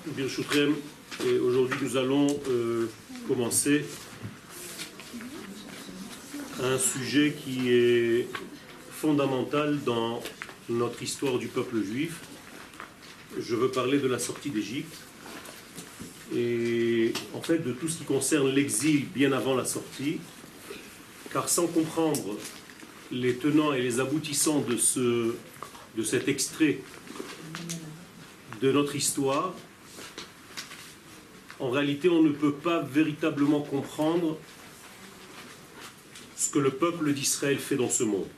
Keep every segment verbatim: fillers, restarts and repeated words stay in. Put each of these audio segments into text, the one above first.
Birshutchem, et aujourd'hui nous allons euh, commencer un sujet qui est fondamental dans notre histoire du peuple juif. Je veux parler de la sortie d'Égypte et en fait de tout ce qui concerne l'exil bien avant la sortie, car sans comprendre les tenants et les aboutissants de, ce, de cet extrait de notre histoire, en réalité on ne peut pas véritablement comprendre ce que le peuple d'Israël fait dans ce monde.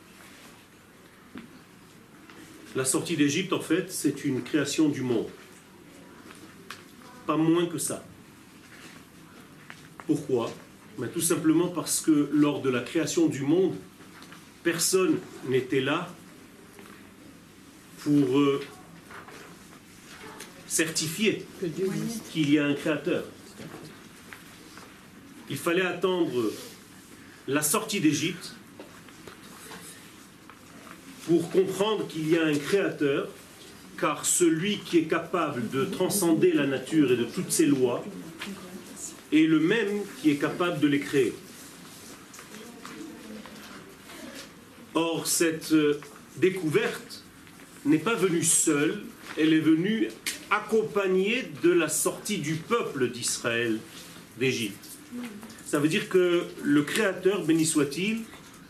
La sortie d'Égypte, en fait, c'est une création du monde. Pas moins que ça. Pourquoi? Ben, tout simplement parce que lors de la création du monde, personne n'était là pour euh, certifier qu'il y a un créateur. Il fallait attendre la sortie d'Égypte pour comprendre qu'il y a un créateur, car celui qui est capable de transcender la nature et de toutes ses lois est le même qui est capable de les créer. Or, cette découverte n'est pas venue seule, elle est venue accompagnée de la sortie du peuple d'Israël d'Égypte. Ça veut dire que le Créateur, béni soit-il,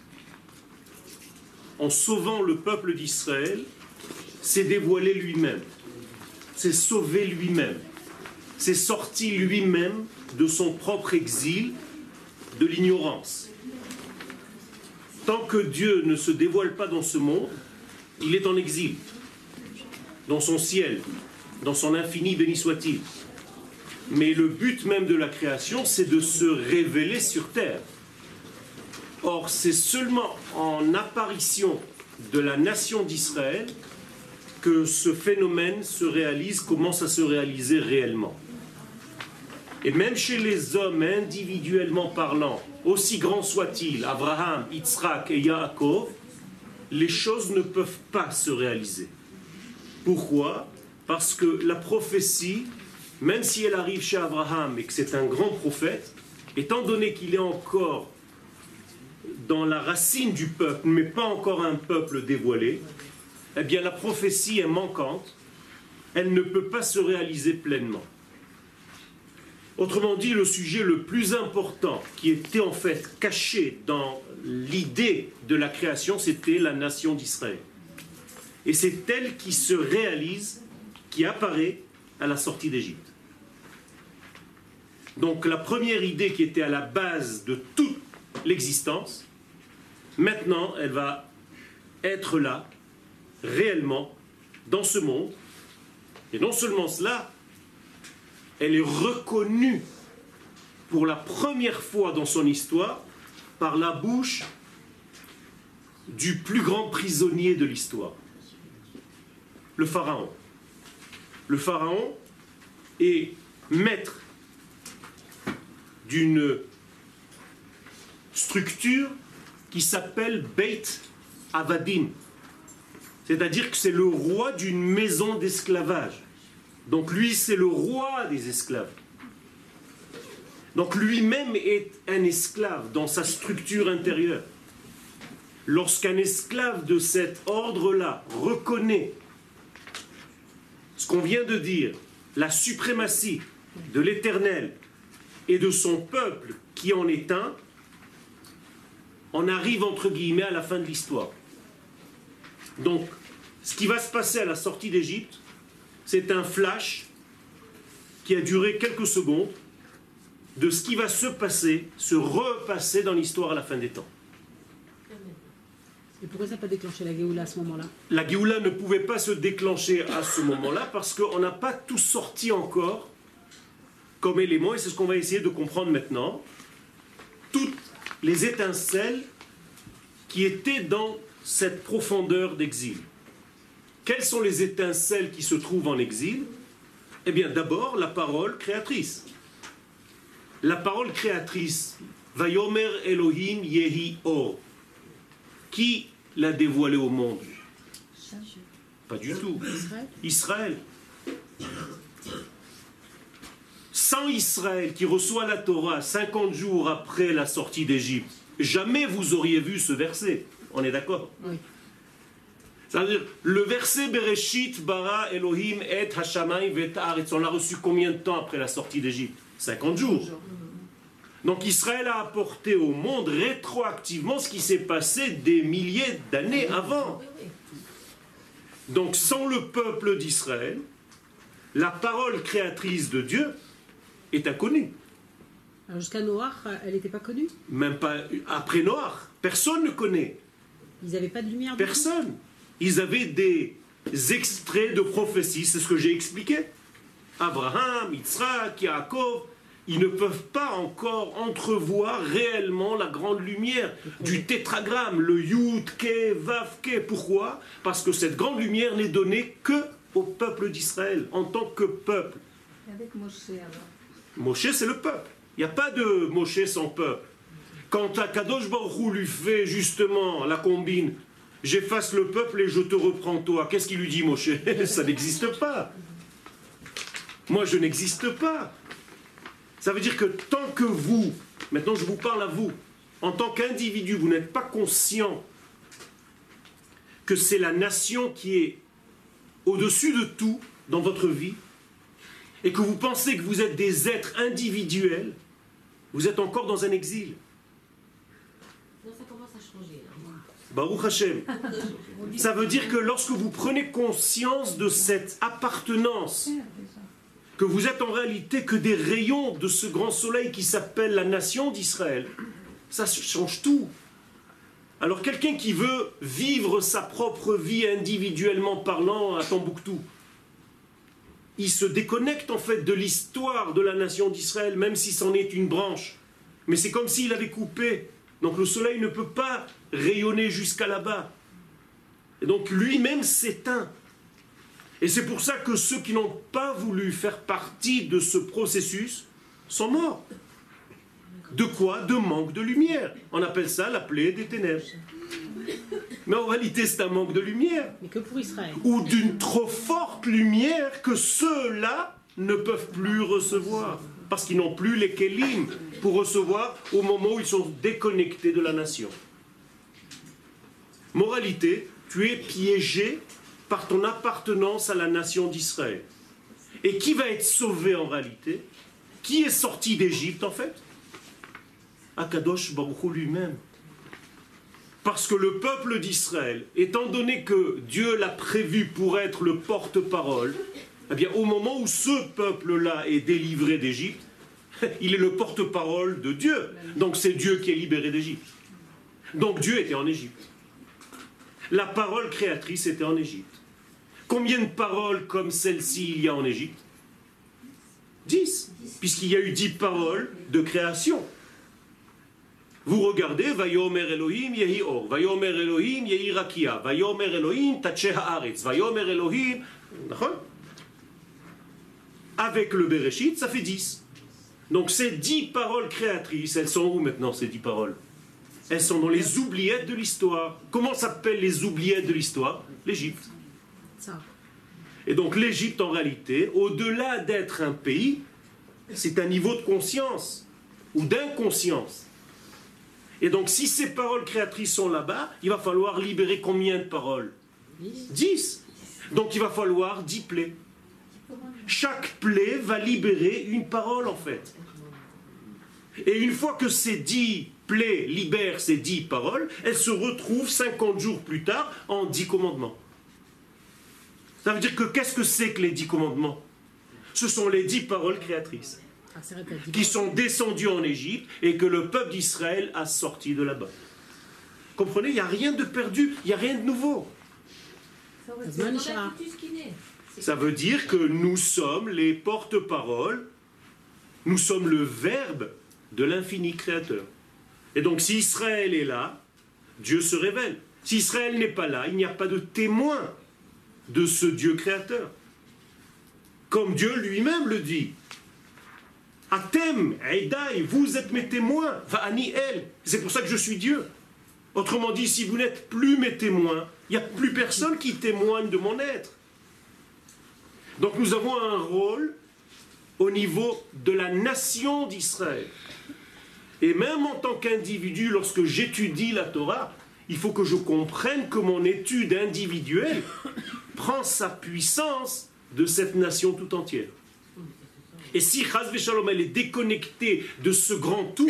en sauvant le peuple d'Israël, s'est dévoilé lui-même, s'est sauvé lui-même, s'est sorti lui-même de son propre exil, de l'ignorance. Tant que Dieu ne se dévoile pas dans ce monde, il est en exil, dans son ciel, dans son infini, béni soit-il. Mais le but même de la création, c'est de se révéler sur terre. Or, c'est seulement en apparition de la nation d'Israël que ce phénomène se réalise, commence à se réaliser réellement. Et même chez les hommes, individuellement parlant, aussi grands soient-ils, Abraham, Yitzhak et Yaakov, les choses ne peuvent pas se réaliser. Pourquoi? Parce que la prophétie, même si elle arrive chez Abraham et que c'est un grand prophète, étant donné qu'il est encore dans la racine du peuple, mais pas encore un peuple dévoilé, eh bien la prophétie est manquante, elle ne peut pas se réaliser pleinement. Autrement dit, le sujet le plus important qui était en fait caché dans l'idée de la création, c'était la nation d'Israël. Et c'est elle qui se réalise, qui apparaît à la sortie d'Égypte. Donc la première idée qui était à la base de toute l'existence, maintenant elle va être là, réellement, dans ce monde. Et non seulement cela, elle est reconnue pour la première fois dans son histoire par la bouche du plus grand prisonnier de l'histoire, le Pharaon. Le Pharaon est maître d'une structure qui s'appelle Beit Avadim. C'est-à-dire que c'est le roi d'une maison d'esclavage. Donc lui, c'est le roi des esclaves. Donc lui-même est un esclave dans sa structure intérieure. Lorsqu'un esclave de cet ordre-là reconnaît ce qu'on vient de dire, la suprématie de l'Éternel et de son peuple qui en est un, on arrive entre guillemets à la fin de l'histoire. Donc, ce qui va se passer à la sortie d'Égypte, c'est un flash qui a duré quelques secondes de ce qui va se passer, se repasser dans l'histoire à la fin des temps. Et pourquoi ça n'a pas déclenché la Géoula à ce moment-là? La Géoula ne pouvait pas se déclencher à ce moment-là parce qu'on n'a pas tout sorti encore comme élément, et c'est ce qu'on va essayer de comprendre maintenant. Toutes les étincelles qui étaient dans cette profondeur d'exil. Quelles sont les étincelles qui se trouvent en exil? Eh bien, d'abord, la parole créatrice. La parole créatrice, Vayomer Elohim Yehi Or. Qui l'a dévoilé au monde? Pas du tout. Israël. Israël. sans Israël qui reçoit la Torah cinquante jours après la sortie d'Égypte, jamais vous auriez vu ce verset. On est d'accord? Oui. C'est-à-dire, le verset Bereshit bara Elohim et Hashamayim vet haaretz, on l'a reçu combien de temps après la sortie d'Égypte? cinquante jours. Donc Israël a apporté au monde rétroactivement ce qui s'est passé des milliers d'années avant. Donc sans le peuple d'Israël, la parole créatrice de Dieu est inconnue. Alors jusqu'à Noach, elle n'était pas connue? Même pas après Noach, personne ne connaît. Ils n'avaient pas de lumière du tout? Personne. Ils avaient des extraits de prophéties, c'est ce que j'ai expliqué. Abraham, Yitzhak, Yaakov, ils ne peuvent pas encore entrevoir réellement la grande lumière du tétragramme, le Yud, Ke, Vav, Ke. Pourquoi? Parce que cette grande lumière n'est donnée que au peuple d'Israël, en tant que peuple. Avec Moshe alors. Moshe, c'est le peuple. Il n'y a pas de Moshe sans peuple. Quand Akadosh Baruch Hu lui fait justement la combine, j'efface le peuple et je te reprends toi, qu'est-ce qu'il lui dit Moshe? Ça n'existe pas. Moi, je n'existe pas. Ça veut dire que tant que vous, maintenant je vous parle à vous, en tant qu'individu, vous n'êtes pas conscient que c'est la nation qui est au-dessus de tout dans votre vie, et que vous pensez que vous êtes des êtres individuels, vous êtes encore dans un exil. Non, ça commence à changer. Là. Baruch Hashem. Ça veut dire que lorsque vous prenez conscience de cette appartenance, que vous êtes en réalité que des rayons de ce grand soleil qui s'appelle la nation d'Israël, ça change tout. Alors quelqu'un qui veut vivre sa propre vie individuellement parlant à Tombouctou, il se déconnecte en fait de l'histoire de la nation d'Israël, même si c'en est une branche. Mais c'est comme s'il avait coupé. Donc le soleil ne peut pas rayonner jusqu'à là-bas. Et donc lui-même s'éteint. Et c'est pour ça que ceux qui n'ont pas voulu faire partie de ce processus sont morts. De quoi? De manque de lumière. On appelle ça la plaie des ténèbres. Mais en réalité, c'est un manque de lumière. Mais que pour Israël. Ou d'une trop forte lumière que ceux-là ne peuvent plus recevoir. Parce qu'ils n'ont plus les kélim pour recevoir au moment où ils sont déconnectés de la nation. Moralité, tu es piégé par ton appartenance à la nation d'Israël. Et qui va être sauvé en réalité? Qui est sorti d'Égypte en fait? Akadosh Baruch Hu lui-même. Parce que le peuple d'Israël, étant donné que Dieu l'a prévu pour être le porte-parole, eh bien au moment où ce peuple-là est délivré d'Égypte, il est le porte-parole de Dieu. Donc c'est Dieu qui est libéré d'Égypte. Donc Dieu était en Égypte. La parole créatrice était en Égypte. Combien de paroles comme celle-ci il y a en Égypte? Dix. Puisqu'il y a eu dix paroles de création. Vous regardez, Vayomer Elohim yehi or, Vayomer Elohim yehi rakia, Vayomer Elohim tache haaretz, Vayomer Elohim. Avec le Bereshit, ça fait dix. Donc ces dix paroles créatrices, elles sont où maintenant ces dix paroles? Elles sont dans les oubliettes de l'histoire. Comment s'appellent les oubliettes de l'histoire? L'Égypte. Ça. Et donc l'Égypte, en réalité, au-delà d'être un pays, c'est un niveau de conscience ou d'inconscience. Et donc si ces paroles créatrices sont là-bas, il va falloir libérer combien de paroles? Dix. Donc il va falloir dix plaies. Chaque plaie va libérer une parole en fait. Et une fois que ces dix plaies libèrent ces dix paroles, elles se retrouvent cinquante jours plus tard en dix commandements. Ça veut dire que qu'est-ce que c'est que les dix commandements? Ce sont les dix paroles créatrices Ah, c'est vrai, t'as dit qui pas. sont descendues en Égypte et que le peuple d'Israël a sorti de là-bas. Comprenez, il n'y a rien de perdu, il n'y a rien de nouveau. Ça aurait Ça été- se On mange. a foutu ce qu'il est. C'est- Ça veut dire que nous sommes les porte-paroles, nous sommes le verbe de l'infini créateur. Et donc si Israël est là, Dieu se révèle. Si Israël n'est pas là, il n'y a pas de témoin de ce Dieu créateur. Comme Dieu lui-même le dit. Atem, Eidai, vous êtes mes témoins, Va'ani El. C'est pour ça que je suis Dieu. Autrement dit, si vous n'êtes plus mes témoins, il n'y a plus personne qui témoigne de mon être. Donc nous avons un rôle au niveau de la nation d'Israël. Et même en tant qu'individu, lorsque j'étudie la Torah, il faut que je comprenne que mon étude individuelle prend sa puissance de cette nation tout entière. Et si Chas v'Shalom, elle est déconnectée de ce grand tout,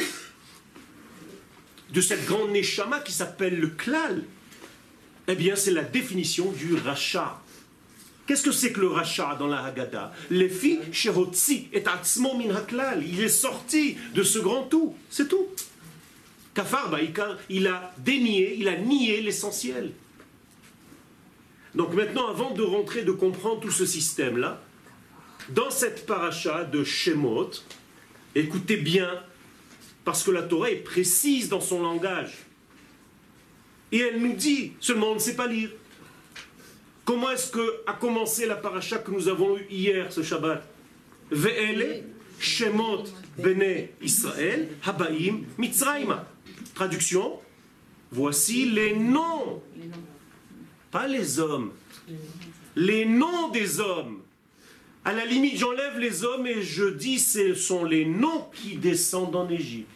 de cette grande neshama qui s'appelle le klal, eh bien c'est la définition du rachat. Qu'est-ce que c'est que le rachat dans la Haggadah? Les filles, shehotzi et atzmo min haklal. Il est sorti de ce grand tout, c'est tout. Kafar ba'ikar, il a dénié, il a nié l'essentiel. Donc maintenant, avant de rentrer, de comprendre tout ce système-là, dans cette paracha de Shemot, écoutez bien, parce que la Torah est précise dans son langage. Et elle nous dit, seulement on ne sait pas lire. Comment est-ce que a commencé la paracha que nous avons eue hier, ce Shabbat? Ve'ele Shemot Bene Israël Habaim Mitzrayma. Traduction, voici les noms, pas les hommes, les noms des hommes. À la limite, j'enlève les hommes et je dis ce sont les noms qui descendent en Égypte.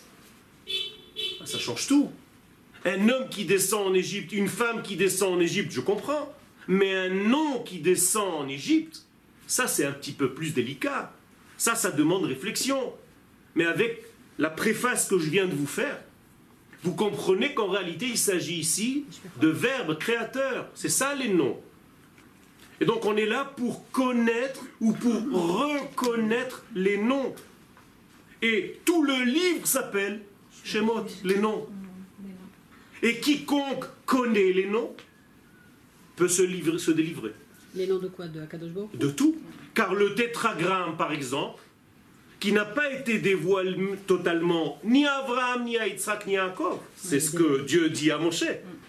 Ça change tout. Un homme qui descend en Égypte, une femme qui descend en Égypte, je comprends. Mais un nom qui descend en Égypte, ça c'est un petit peu plus délicat. Ça, ça demande réflexion. Mais avec la préface que je viens de vous faire, vous comprenez qu'en réalité il s'agit ici de verbes créateurs. C'est ça les noms. Et donc on est là pour connaître ou pour reconnaître les noms. Et tout le livre s'appelle Shemot, les noms. Et quiconque connaît les noms peut se, livrer, se délivrer. Les noms de quoi? De Akadosh Baruch Hu? De tout. Car le tétragramme, par exemple, qui n'a pas été dévoilé totalement ni à Abraham, ni à Yitzhak, ni à Jacob. C'est ce que Dieu dit à Moshe.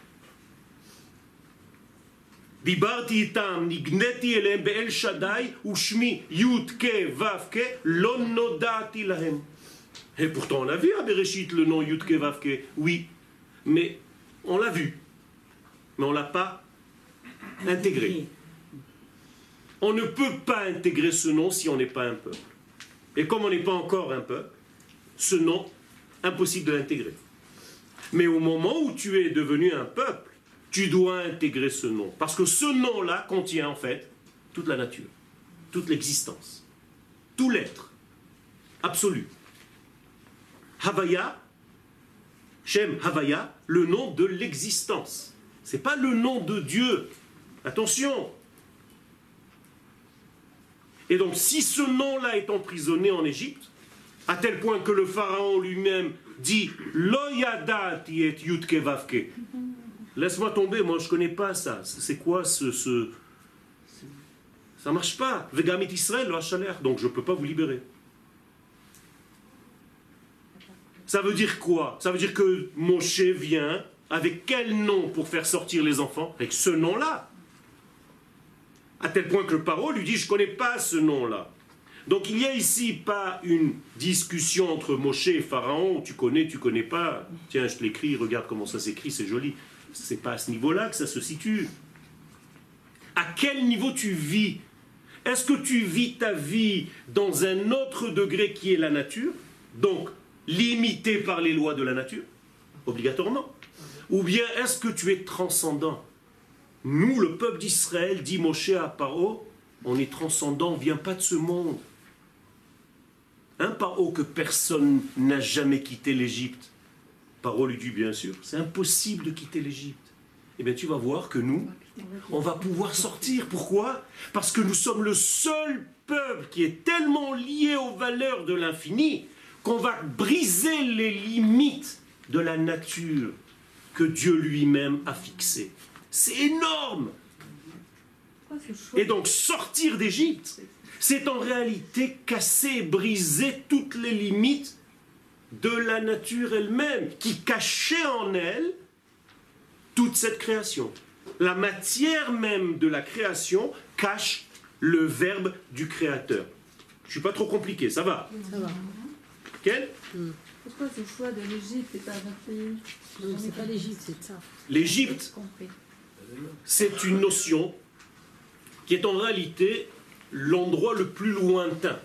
Dibarti itam, nigneti elem be'el Shaddai, ushmi yud ke vav ke, lo nodati lahem. Et pourtant on l'a vu à Bereshit, le nom yud ke vav ke. Oui, mais on l'a vu. Mais on ne l'a pas intégré. On ne peut pas intégrer ce nom si on n'est pas un peuple. Et comme on n'est pas encore un peuple, ce nom, impossible de l'intégrer. Mais au moment où tu es devenu un peuple, tu dois intégrer ce nom. Parce que ce nom-là contient en fait toute la nature, toute l'existence, tout l'être, absolu. Havaya, Shem Havaya, le nom de l'existence. Ce n'est pas le nom de Dieu. Attention. Et donc, si ce nom-là est emprisonné en Égypte, à tel point que le pharaon lui-même dit Lo yadati et yudke vavke. Laisse-moi tomber, moi je ne connais pas ça. C'est quoi ce. ce... Ça ne marche pas. Vegamit Israël, le hachaler. Donc je ne peux pas vous libérer. Ça veut dire quoi? Ça veut dire que Moshe vient avec quel nom pour faire sortir les enfants? Avec ce nom-là. À tel point que le paro lui dit, je ne connais pas ce nom-là. Donc il n'y a ici pas une discussion entre Moshe et Pharaon, tu connais, tu ne connais pas, tiens je te l'écris, regarde comment ça s'écrit, c'est joli. Ce n'est pas à ce niveau-là que ça se situe. À quel niveau tu vis? Est-ce que tu vis ta vie dans un autre degré qui est la nature, donc limité par les lois de la nature, obligatoirement? Ou bien est-ce que tu es transcendant? Nous, le peuple d'Israël, dit Moshe à Paro, on est transcendant, on ne vient pas de ce monde. Un Paro que personne n'a jamais quitté l'Égypte. Paro lui dit bien sûr, c'est impossible de quitter l'Égypte. Eh bien tu vas voir que nous, on va pouvoir sortir. Pourquoi? Parce que nous sommes le seul peuple qui est tellement lié aux valeurs de l'infini qu'on va briser les limites de la nature que Dieu lui-même a fixées. C'est énorme. Et donc sortir d'Égypte, c'est en réalité casser, briser toutes les limites de la nature elle-même, qui cachait en elle toute cette création. La matière même de la création cache le verbe du Créateur. Je ne suis pas trop compliqué, ça va? Ça va. Quel? Pourquoi ce choix de l'Égypte et pas d'un pays? Non, c'est pas l'Égypte, c'est ça. L'Égypte, c'est une notion qui est en réalité l'endroit le plus lointain.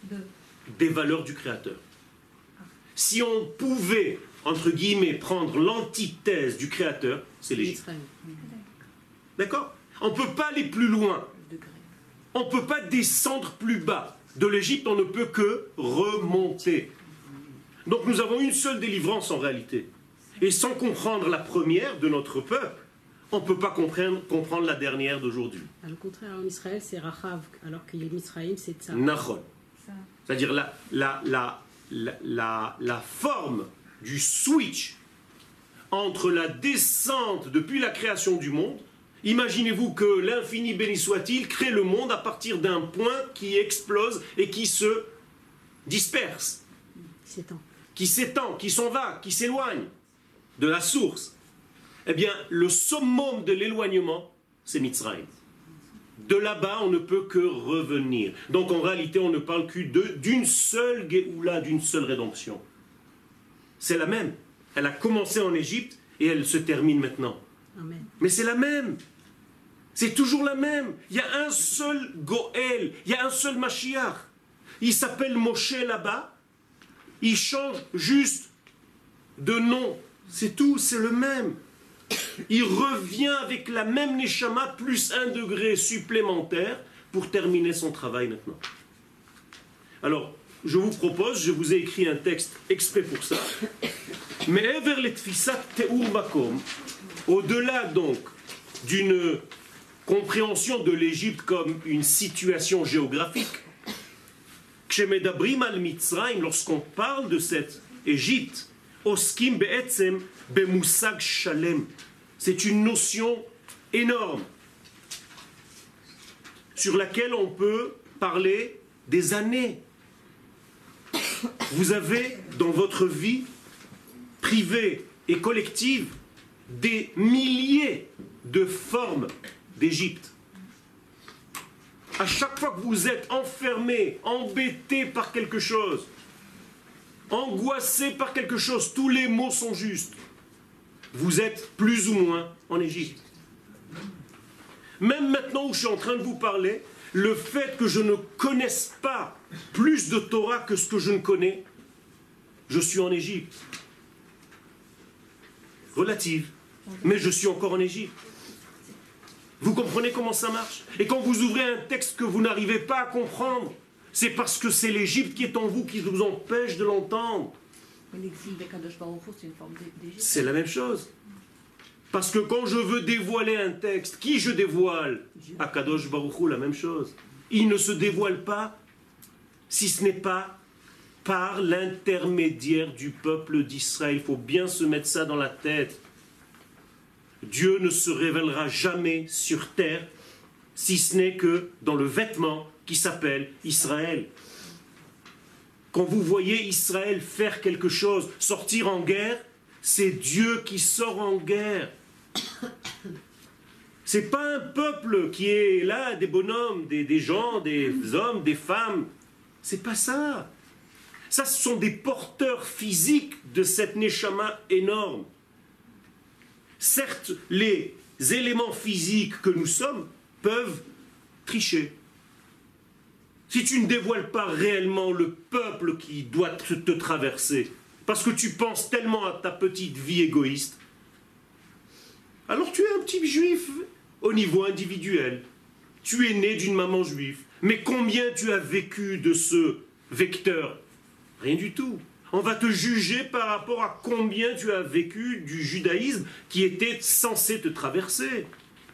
De... des valeurs du Créateur. Si on pouvait, entre guillemets, prendre l'antithèse du Créateur, c'est l'Égypte. Israël. D'accord? On ne peut pas aller plus loin. On ne peut pas descendre plus bas. De l'Égypte, on ne peut que remonter. Donc nous avons une seule délivrance en réalité. Et sans comprendre la première de notre peuple, on ne peut pas comprendre, comprendre la dernière d'aujourd'hui. À le contraire, en Israël, c'est Rachav, alors qu'il est Misraïm, c'est Tzar. Nachon. Ça. C'est-à-dire la, la, la, la, la, la forme du switch entre la descente depuis la création du monde. Imaginez-vous que l'infini béni soit-il crée le monde à partir d'un point qui explose et qui se disperse, C'est temps. qui s'étend, qui s'en va, qui s'éloigne de la source. Eh bien, le summum de l'éloignement, c'est Mitzrayim. De là-bas, on ne peut que revenir. Donc en réalité, on ne parle que de- d'une seule Géoula, d'une seule rédemption. C'est la même. Elle a commencé en Égypte et elle se termine maintenant. Amen. Mais c'est la même. C'est toujours la même. Il y a un seul Goël, il y a un seul Mashiach. Il s'appelle Moshe là-bas. Il change juste de nom. C'est tout, c'est le même. Il revient avec la même Neshama plus un degré supplémentaire pour terminer son travail maintenant. Alors, je vous propose, je vous ai écrit un texte exprès pour ça. Mais Ever le Tfisat Teur Makom, au-delà donc d'une compréhension de l'Égypte comme une situation géographique, Kshemedabrim al Mitzrayim, lorsqu'on parle de cette Égypte, Oskim be'etzem be'musag shalem, c'est une notion énorme sur laquelle on peut parler des années. Vous avez dans votre vie privée et collective des milliers de formes d'Égypte. À chaque fois que vous êtes enfermé, embêté par quelque chose, angoissé par quelque chose, tous les mots sont justes. Vous êtes plus ou moins en Égypte. Même maintenant où je suis en train de vous parler, le fait que je ne connaisse pas plus de Torah que ce que je ne connais, je suis en Égypte. Relative, mais je suis encore en Égypte. Vous comprenez comment ça marche? Et quand vous ouvrez un texte que vous n'arrivez pas à comprendre, c'est parce que c'est l'Égypte qui est en vous qui vous empêche de l'entendre. L'exil de Kadosh Baruch Hu, c'est une forme d'Égypte. C'est la même chose. Parce que quand je veux dévoiler un texte, qui je dévoile? À Kadosh Baruch Hu, la même chose. Il ne se dévoile pas si ce n'est pas par l'intermédiaire du peuple d'Israël. Il faut bien se mettre ça dans la tête. Dieu ne se révélera jamais sur terre si ce n'est que dans le vêtement qui s'appelle Israël. Quand vous voyez Israël faire quelque chose, sortir en guerre, c'est Dieu qui sort en guerre. C'est pas un peuple qui est là, des bonhommes, des, des gens, des hommes, des femmes. C'est pas ça. Ça, ce sont des porteurs physiques de cette Neshama énorme. Certes, les éléments physiques que nous sommes peuvent tricher. Si tu ne dévoiles pas réellement le peuple qui doit te, te traverser, parce que tu penses tellement à ta petite vie égoïste, alors tu es un petit juif au niveau individuel. Tu es né d'une maman juive. Mais combien tu as vécu de ce vecteur? Rien du tout. On va te juger par rapport à combien tu as vécu du judaïsme qui était censé te traverser.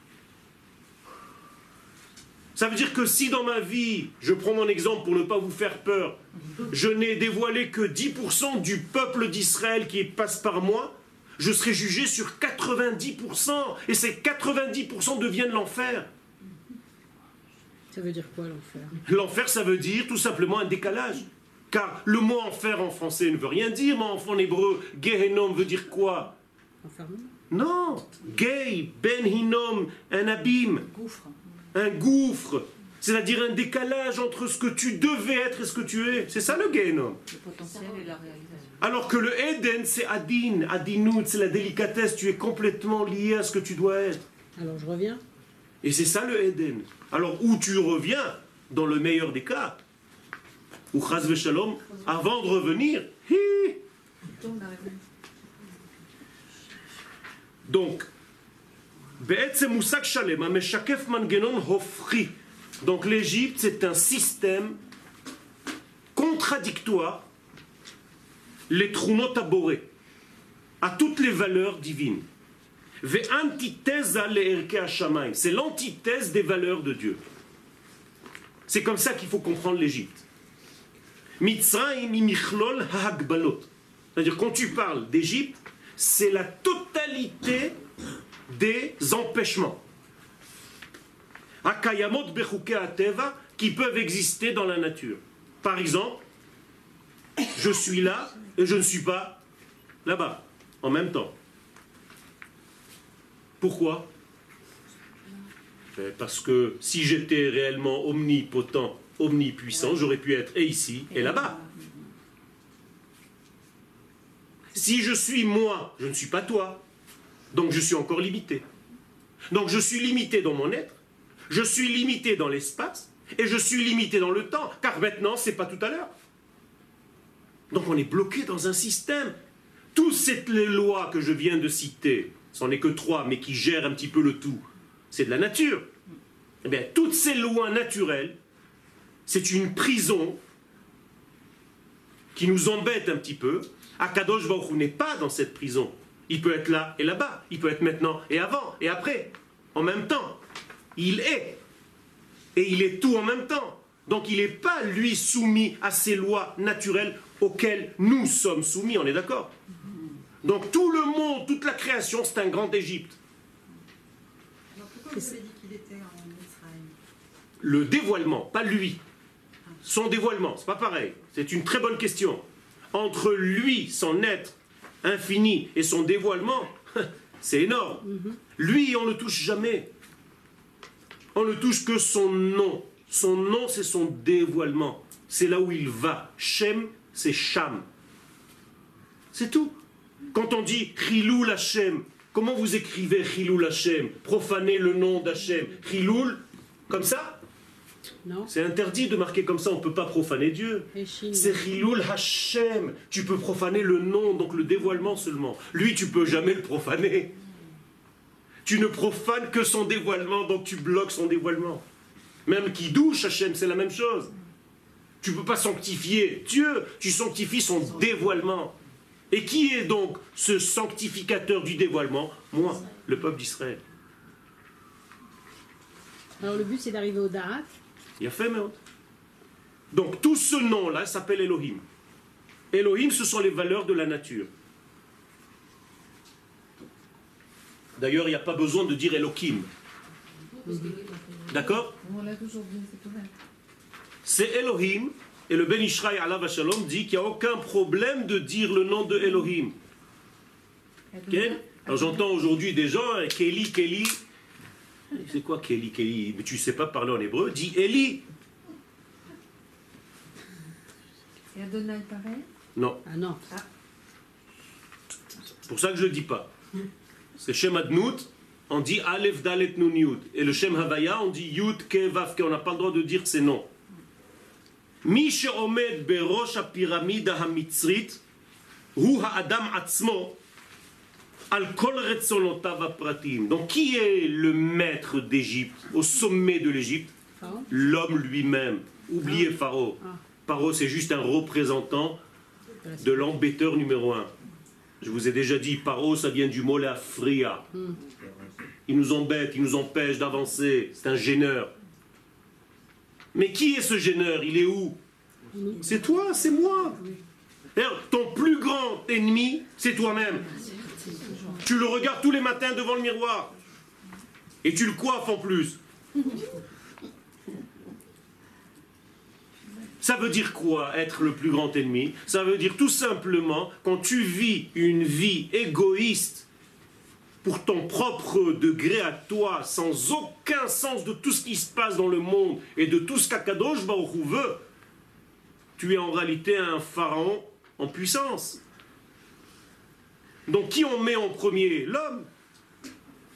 Ça veut dire que si dans ma vie, je prends mon exemple pour ne pas vous faire peur, je n'ai dévoilé que dix pour cent du peuple d'Israël qui passe par moi, je serai jugé sur quatre-vingt-dix pour cent. Et ces quatre-vingt-dix pour cent deviennent l'enfer. Ça veut dire quoi l'enfer? L'enfer, ça veut dire tout simplement un décalage. Car le mot enfer en français ne veut rien dire, mais en hébreu, Gehenom veut dire quoi? Enfermement. Non, Gei, Ben Hinom, un abîme, Gouffre. un gouffre, c'est-à-dire un décalage entre ce que tu devais être et ce que tu es. C'est ça le Gehenom. Le potentiel et la réalisation. Alors que le Eden, c'est Adin, Adinout, c'est la délicatesse, tu es complètement lié à ce que tu dois être. Alors je reviens. Et c'est ça le Eden. Alors où tu reviens, dans le meilleur des cas, ou chas v'shalom, avant de revenir. Hi. Donc, בעצם מושג שלם המשקף מנגנון הופכי. Donc l'Égypte, c'est un système contradictoire, les trunot aboré, à toutes les valeurs divines. Ve'antithèse le'erke hashamayim, c'est l'antithèse des valeurs de Dieu. C'est comme ça qu'il faut comprendre l'Égypte. Mitzrayim imichlol ha'agbalot. C'est-à-dire, quand tu parles d'Égypte, c'est la totalité des empêchements. Hakayamot bechukei hateva, qui peuvent exister dans la nature. Par exemple, je suis là et je ne suis pas là-bas, en même temps. Pourquoi? Parce que si j'étais réellement omnipotent, omnipuissant, j'aurais pu être et ici et là-bas. Si je suis moi, je ne suis pas toi. Donc je suis encore limité. Donc je suis limité dans mon être, je suis limité dans l'espace, et je suis limité dans le temps, car maintenant, c'est pas tout à l'heure. Donc on est bloqué dans un système. Toutes ces lois que je viens de citer, ce n'en est que trois, mais qui gèrent un petit peu le tout, c'est de la nature. Eh bien, toutes ces lois naturelles, c'est une prison qui nous embête un petit peu. Akadosh Baruch Hu n'est pas dans cette prison. Il peut être là et là-bas, il peut être maintenant et avant et après, en même temps. Il est. Et il est tout en même temps. Donc il n'est pas, lui, soumis à ces lois naturelles auxquelles nous sommes soumis, on est d'accord? Donc tout le monde, toute la création, c'est un grand Égypte. Alors pourquoi vous avez dit qu'il était en Israël? Le dévoilement, pas lui. Son dévoilement, c'est pas pareil. C'est une très bonne question. Entre lui, son être infini, et son dévoilement, c'est énorme. Lui, on ne le touche jamais. On ne touche que son nom. Son nom, c'est son dévoilement. C'est là où il va. Shem, c'est Sham. C'est tout. Quand on dit Chilul Hashem, comment vous écrivez Chilul Hashem? Profaner le nom d'Hashem. Chilul, comme ça? Non. C'est interdit de marquer comme ça, on ne peut pas profaner Dieu. C'est Chilul Hashem. Tu peux profaner le nom, donc le dévoilement seulement. Lui, tu ne peux jamais le profaner. Tu ne profanes que son dévoilement, donc tu bloques son dévoilement. Même qui douche Hashem, c'est la même chose. Tu ne peux pas sanctifier Dieu, tu sanctifies son dévoilement. Et qui est donc ce sanctificateur du dévoilement? Moi, le peuple d'Israël. Alors le but c'est d'arriver au Da'at. Il a fait, mais... Donc tout ce nom-là s'appelle Elohim. Elohim, ce sont les valeurs de la nature. D'ailleurs, il n'y a pas besoin de dire Elohim. D'accord? On l'a toujours dit, c'est tout vrai. C'est Elohim, et le Ben Ishraï Alav Shalom dit qu'il n'y a aucun problème de dire le nom de Elohim. Okay? Alors j'entends aujourd'hui des gens, Kéli, Kéli. C'est quoi Kéli, Kéli? Mais tu ne sais pas parler en hébreu, dis Eli. Et Adonai pareil? Non. Ah non. C'est pour ça que je ne le dis pas. C'est Shem Adnout, on dit Aleph Dalet Nun Yud. Et le Shem Havaya, on dit Yud Ke Vav Ke. On n'a pas le droit de dire ces noms. Mi she'omed berosh ha-pyramida ha-mitzrit hu ha-adam atzmo al kol retzonotav ha-pratim. Donc qui est le maître d'Égypte, au sommet de l'Égypte? L'homme lui-même. Oubliez Pharaon. Pharaon, c'est juste un représentant de l'embêteur numéro un. Je vous ai déjà dit, Paro, ça vient du mot la fria. Il nous embête, il nous empêche d'avancer. C'est un gêneur. Mais qui est ce gêneur? Il est où? C'est toi, c'est moi. D'ailleurs, ton plus grand ennemi, c'est toi-même. Tu le regardes tous les matins devant le miroir. Et tu le coiffes en plus. Ça veut dire quoi, être le plus grand ennemi? Ça veut dire tout simplement, quand tu vis une vie égoïste pour ton propre degré à toi, sans aucun sens de tout ce qui se passe dans le monde et de tout ce qu'Akadosh Baruch Hu veut, tu es en réalité un pharaon en puissance. Donc qui on met en premier? L'homme.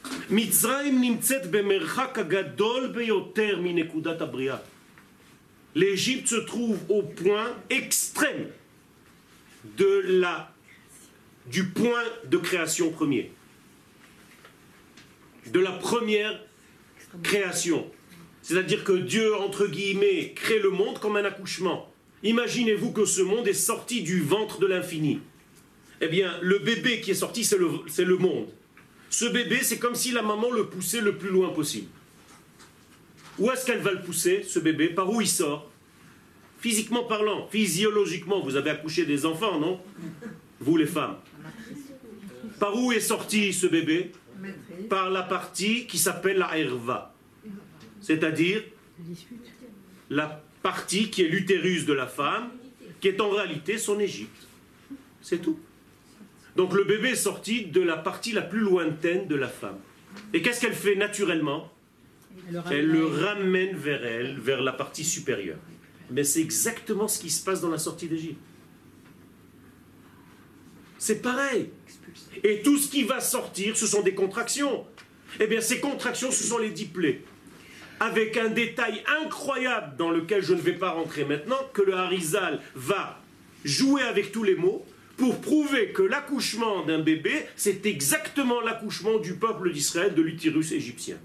Mitzrayim nimtzet bemerchak hagadol beyoter minekudat habriya. L'Égypte se trouve au point extrême de la, du point de création premier. De la première création. C'est-à-dire que Dieu, entre guillemets, crée le monde comme un accouchement. Imaginez-vous que ce monde est sorti du ventre de l'infini. Eh bien, le bébé qui est sorti, c'est le, c'est le monde. Ce bébé, c'est comme si la maman le poussait le plus loin possible. Où est-ce qu'elle va le pousser, ce bébé? Par où il sort? Physiquement parlant, physiologiquement, vous avez accouché des enfants, non? Vous les femmes. Par où est sorti ce bébé? Par la partie qui s'appelle la herva. C'est-à-dire la partie qui est l'utérus de la femme, qui est en réalité son Égypte. C'est tout. Donc le bébé est sorti de la partie la plus lointaine de la femme. Et qu'est-ce qu'elle fait naturellement? Elle le ramène vers elle, vers la partie supérieure. Mais c'est exactement ce qui se passe dans la sortie d'Égypte. C'est pareil. Et tout ce qui va sortir, ce sont des contractions. Eh bien, ces contractions, ce sont les dix plaies. Avec un détail incroyable dans lequel je ne vais pas rentrer maintenant, que le Harizal va jouer avec tous les mots pour prouver que l'accouchement d'un bébé, c'est exactement l'accouchement du peuple d'Israël, de l'utérus égyptien.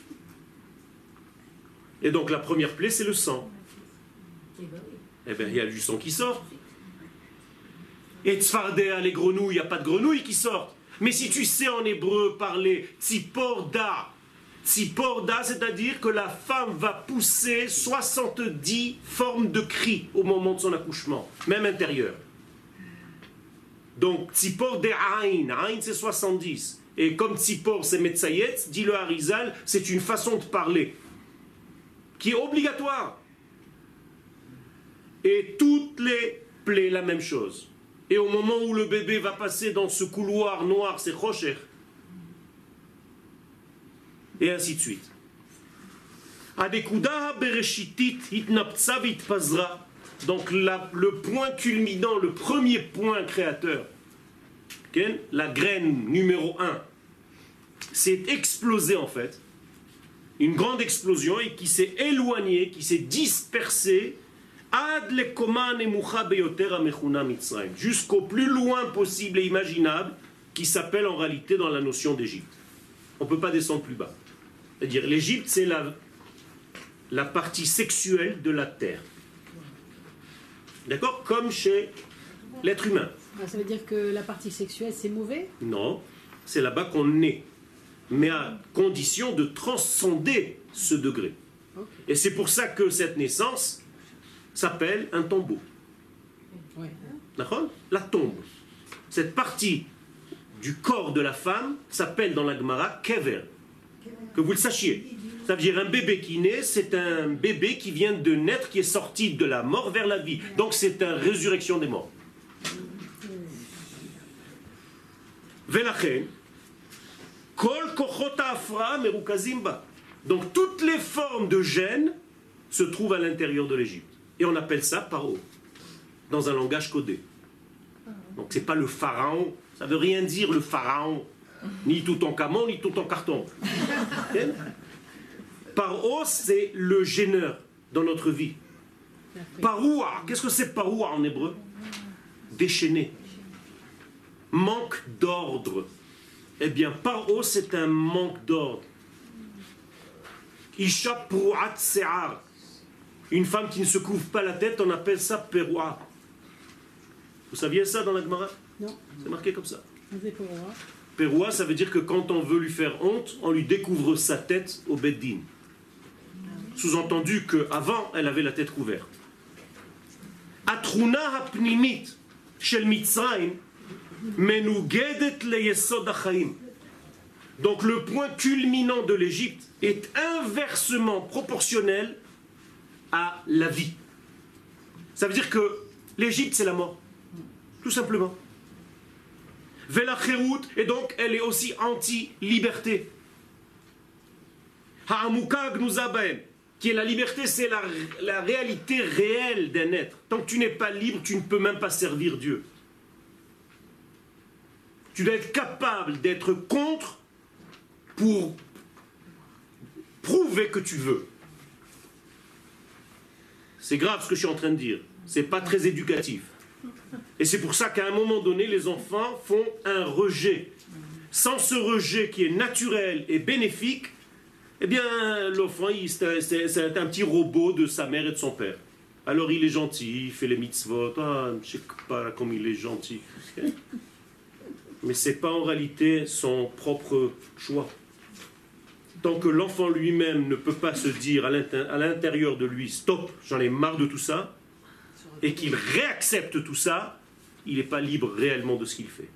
Et donc la première plaie, c'est le sang. Eh bien, il y a du sang qui sort. Et Tzfardéa, les grenouilles, il n'y a pas de grenouilles qui sortent. Mais si tu sais en hébreu parler Tziporda, Tziporda, c'est-à-dire que la femme va pousser soixante-dix formes de cris au moment de son accouchement, même intérieur. Donc, Tzipor de Aïn, Aïn c'est soixante-dix. Et comme Tzipor c'est Metzayet, dit le Harizal, c'est une façon de parler qui est obligatoire. Et toutes les plaies, la même chose. Et au moment où le bébé va passer dans ce couloir noir, c'est Chosher. Et ainsi de suite. Adekuda bereshitit hitnaptsa vitpazra. Donc la, le point culminant, le premier point créateur, okay, la graine numéro un, s'est explosé en fait, une grande explosion, et qui s'est éloignée, qui s'est dispersée jusqu'au plus loin possible et imaginable, qui s'appelle en réalité dans la notion d'Égypte. On ne peut pas descendre plus bas. C'est-à-dire l'Égypte, c'est la, la partie sexuelle de la terre. D'accord? Comme chez l'être humain. Ça veut dire que la partie sexuelle, c'est mauvais? Non, c'est là-bas qu'on naît. Mais à condition de transcender ce degré. Okay. Et c'est pour ça que cette naissance s'appelle un tombeau. Ouais. D'accord? La tombe. Cette partie du corps de la femme s'appelle dans la Gemara kever. Que vous le sachiez. Ça veut dire un bébé qui naît, c'est un bébé qui vient de naître, qui est sorti de la mort vers la vie. Donc c'est une résurrection des morts. Velachen, kol kochot ha'afra merukazim ba. Donc toutes les formes de gêne se trouvent à l'intérieur de l'Égypte. Et on appelle ça paro, dans un langage codé. Donc c'est pas le pharaon, ça veut rien dire le pharaon, ni tout en camon, ni tout en carton. Okay? Paro, c'est le gêneur dans notre vie. Paroua, qu'est-ce que c'est paroua en hébreu? Déchaîné. Manque d'ordre. Eh bien, paro, c'est un manque d'ordre. Isha prouat se'ar. Une femme qui ne se couvre pas la tête, on appelle ça peroua. Vous saviez ça dans la Gemara? Non. C'est marqué comme ça. Peroua. Peroua, ça veut dire que quand on veut lui faire honte, on lui découvre sa tête au Beddin. Sous-entendu qu'avant, elle avait la tête couverte. Atruna hapnimit shel Mitzrayim menugedet leyesod hachaim. Donc le point culminant de l'Égypte est inversement proportionnel à la vie. Ça veut dire que l'Égypte, c'est la mort. Tout simplement. Vela Kherut, et donc elle est aussi anti-liberté. Ha'amuka gnuza bahem, qui est la liberté, c'est la, la réalité réelle d'un être. Tant que tu n'es pas libre, tu ne peux même pas servir Dieu. Tu dois être capable d'être contre pour prouver que tu veux. C'est grave ce que je suis en train de dire. C'est pas très éducatif. Et c'est pour ça qu'à un moment donné, les enfants font un rejet. Sans ce rejet qui est naturel et bénéfique, eh bien, l'enfant, il- c'est un, c'est- c'est un petit robot de sa mère et de son père. Alors il est gentil, il fait les mitzvot, ah, je sais pas comme il est gentil. Mais c'est pas en réalité son propre choix. Tant que l'enfant lui-même ne peut pas se dire à l'inté- à l'intérieur de lui, stop, j'en ai marre de tout ça, et qu'il réaccepte tout ça, il n'est pas libre réellement de ce qu'il fait.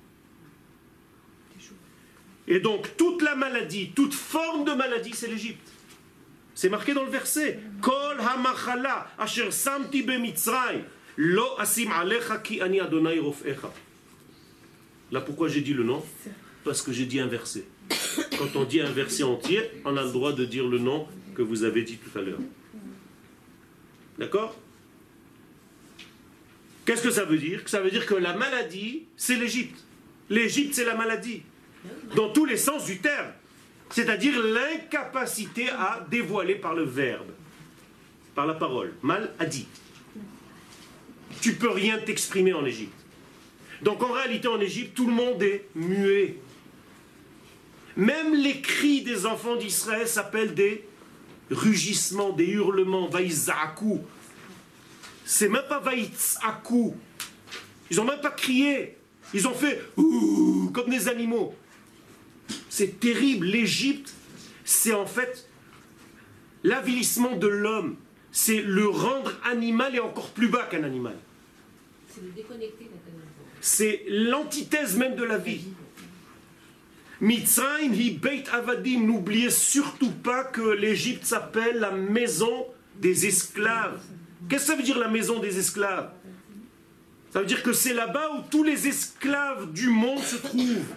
Et donc, toute la maladie, toute forme de maladie, c'est l'Égypte. C'est marqué dans le verset. Kol hamachala asher samti bemitzrayim lo asim alecha ki ani Adonai rofecha. Là, pourquoi j'ai dit le nom? Parce que j'ai dit un verset. Quand on dit un verset entier, on a le droit de dire le nom que vous avez dit tout à l'heure. D'accord? Qu'est-ce que ça veut dire? Ça veut dire que la maladie, c'est l'Égypte. L'Égypte, c'est la maladie. Dans tous les sens du terme. C'est-à-dire l'incapacité à dévoiler par le verbe, par la parole. Mal a dit. Tu peux rien t'exprimer en Égypte. Donc en réalité, en Égypte, tout le monde est muet. Même les cris des enfants d'Israël s'appellent des rugissements, des hurlements. Vaïzaakou. C'est même pas vaïtsakou. Ils n'ont même pas crié. Ils ont fait ouh comme des animaux. C'est terrible. L'Égypte, c'est en fait l'avilissement de l'homme. C'est le rendre animal et encore plus bas qu'un animal. C'est le déconnecter d'un animal. C'est l'antithèse même de la vie. Mitzrayim hi beit avadim. N'oubliez surtout pas que l'Égypte s'appelle la maison des esclaves. Qu'est-ce que ça veut dire la maison des esclaves? Ça veut dire que c'est là-bas où tous les esclaves du monde se trouvent.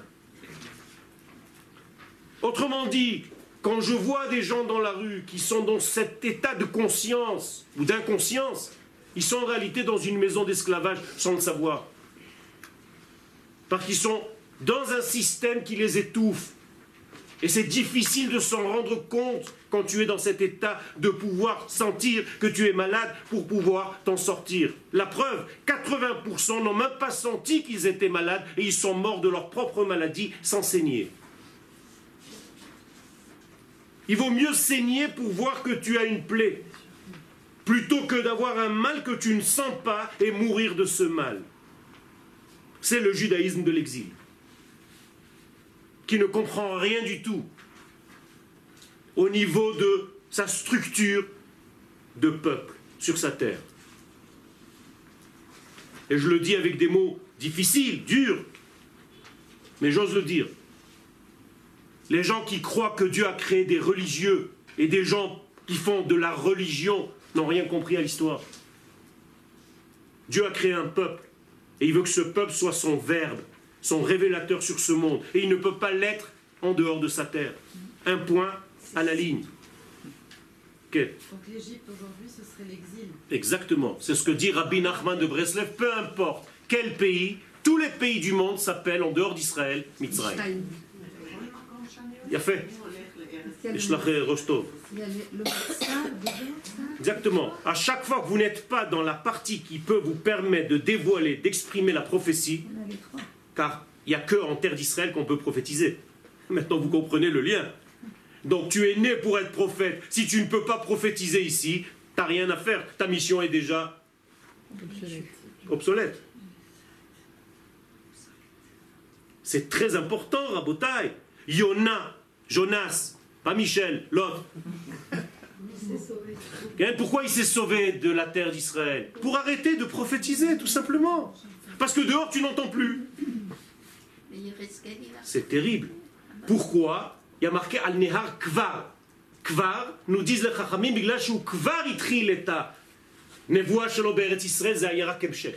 Autrement dit, quand je vois des gens dans la rue qui sont dans cet état de conscience ou d'inconscience, ils sont en réalité dans une maison d'esclavage sans le savoir. Parce qu'ils sont dans un système qui les étouffe. Et c'est difficile de s'en rendre compte quand tu es dans cet état de pouvoir sentir que tu es malade pour pouvoir t'en sortir. La preuve, quatre-vingts pour cent n'ont même pas senti qu'ils étaient malades et ils sont morts de leur propre maladie sans saigner. Il vaut mieux saigner pour voir que tu as une plaie, plutôt que d'avoir un mal que tu ne sens pas et mourir de ce mal. C'est le judaïsme de l'exil, qui ne comprend rien du tout au niveau de sa structure de peuple sur sa terre. Et je le dis avec des mots difficiles, durs, mais j'ose le dire. Les gens qui croient que Dieu a créé des religieux et des gens qui font de la religion n'ont rien compris à l'histoire. Dieu a créé un peuple et il veut que ce peuple soit son verbe, son révélateur sur ce monde. Et il ne peut pas l'être en dehors de sa terre. Un point à la ligne. Okay. Donc l'Égypte aujourd'hui, ce serait l'exil. Exactement. C'est ce que dit Rabbi Nachman de Breslev. Peu importe quel pays, tous les pays du monde s'appellent en dehors d'Israël, Mitzrayim. Il a fait. Ishlachei Rostov. Exactement. À chaque fois que vous n'êtes pas dans la partie qui peut vous permettre de dévoiler, d'exprimer la prophétie, car il n'y a que en terre d'Israël qu'on peut prophétiser. Maintenant, vous comprenez le lien. Donc, tu es né pour être prophète. Si tu ne peux pas prophétiser ici, tu n'as rien à faire. Ta mission est déjà obsolète. obsolète. C'est très important, Rabotai. Yona, Jonas, pas Michel, l'autre. Pourquoi il s'est sauvé de la terre d'Israël? Pour arrêter de prophétiser, tout simplement. Parce que dehors, tu n'entends plus. C'est terrible. Pourquoi? Il y a marqué Al-Nehar Kvar. Kvar, nous disent les Chachamim, Biglash ou Kvar itril eta. Nevoa shelo be'eretz Israël, zayera kemshech.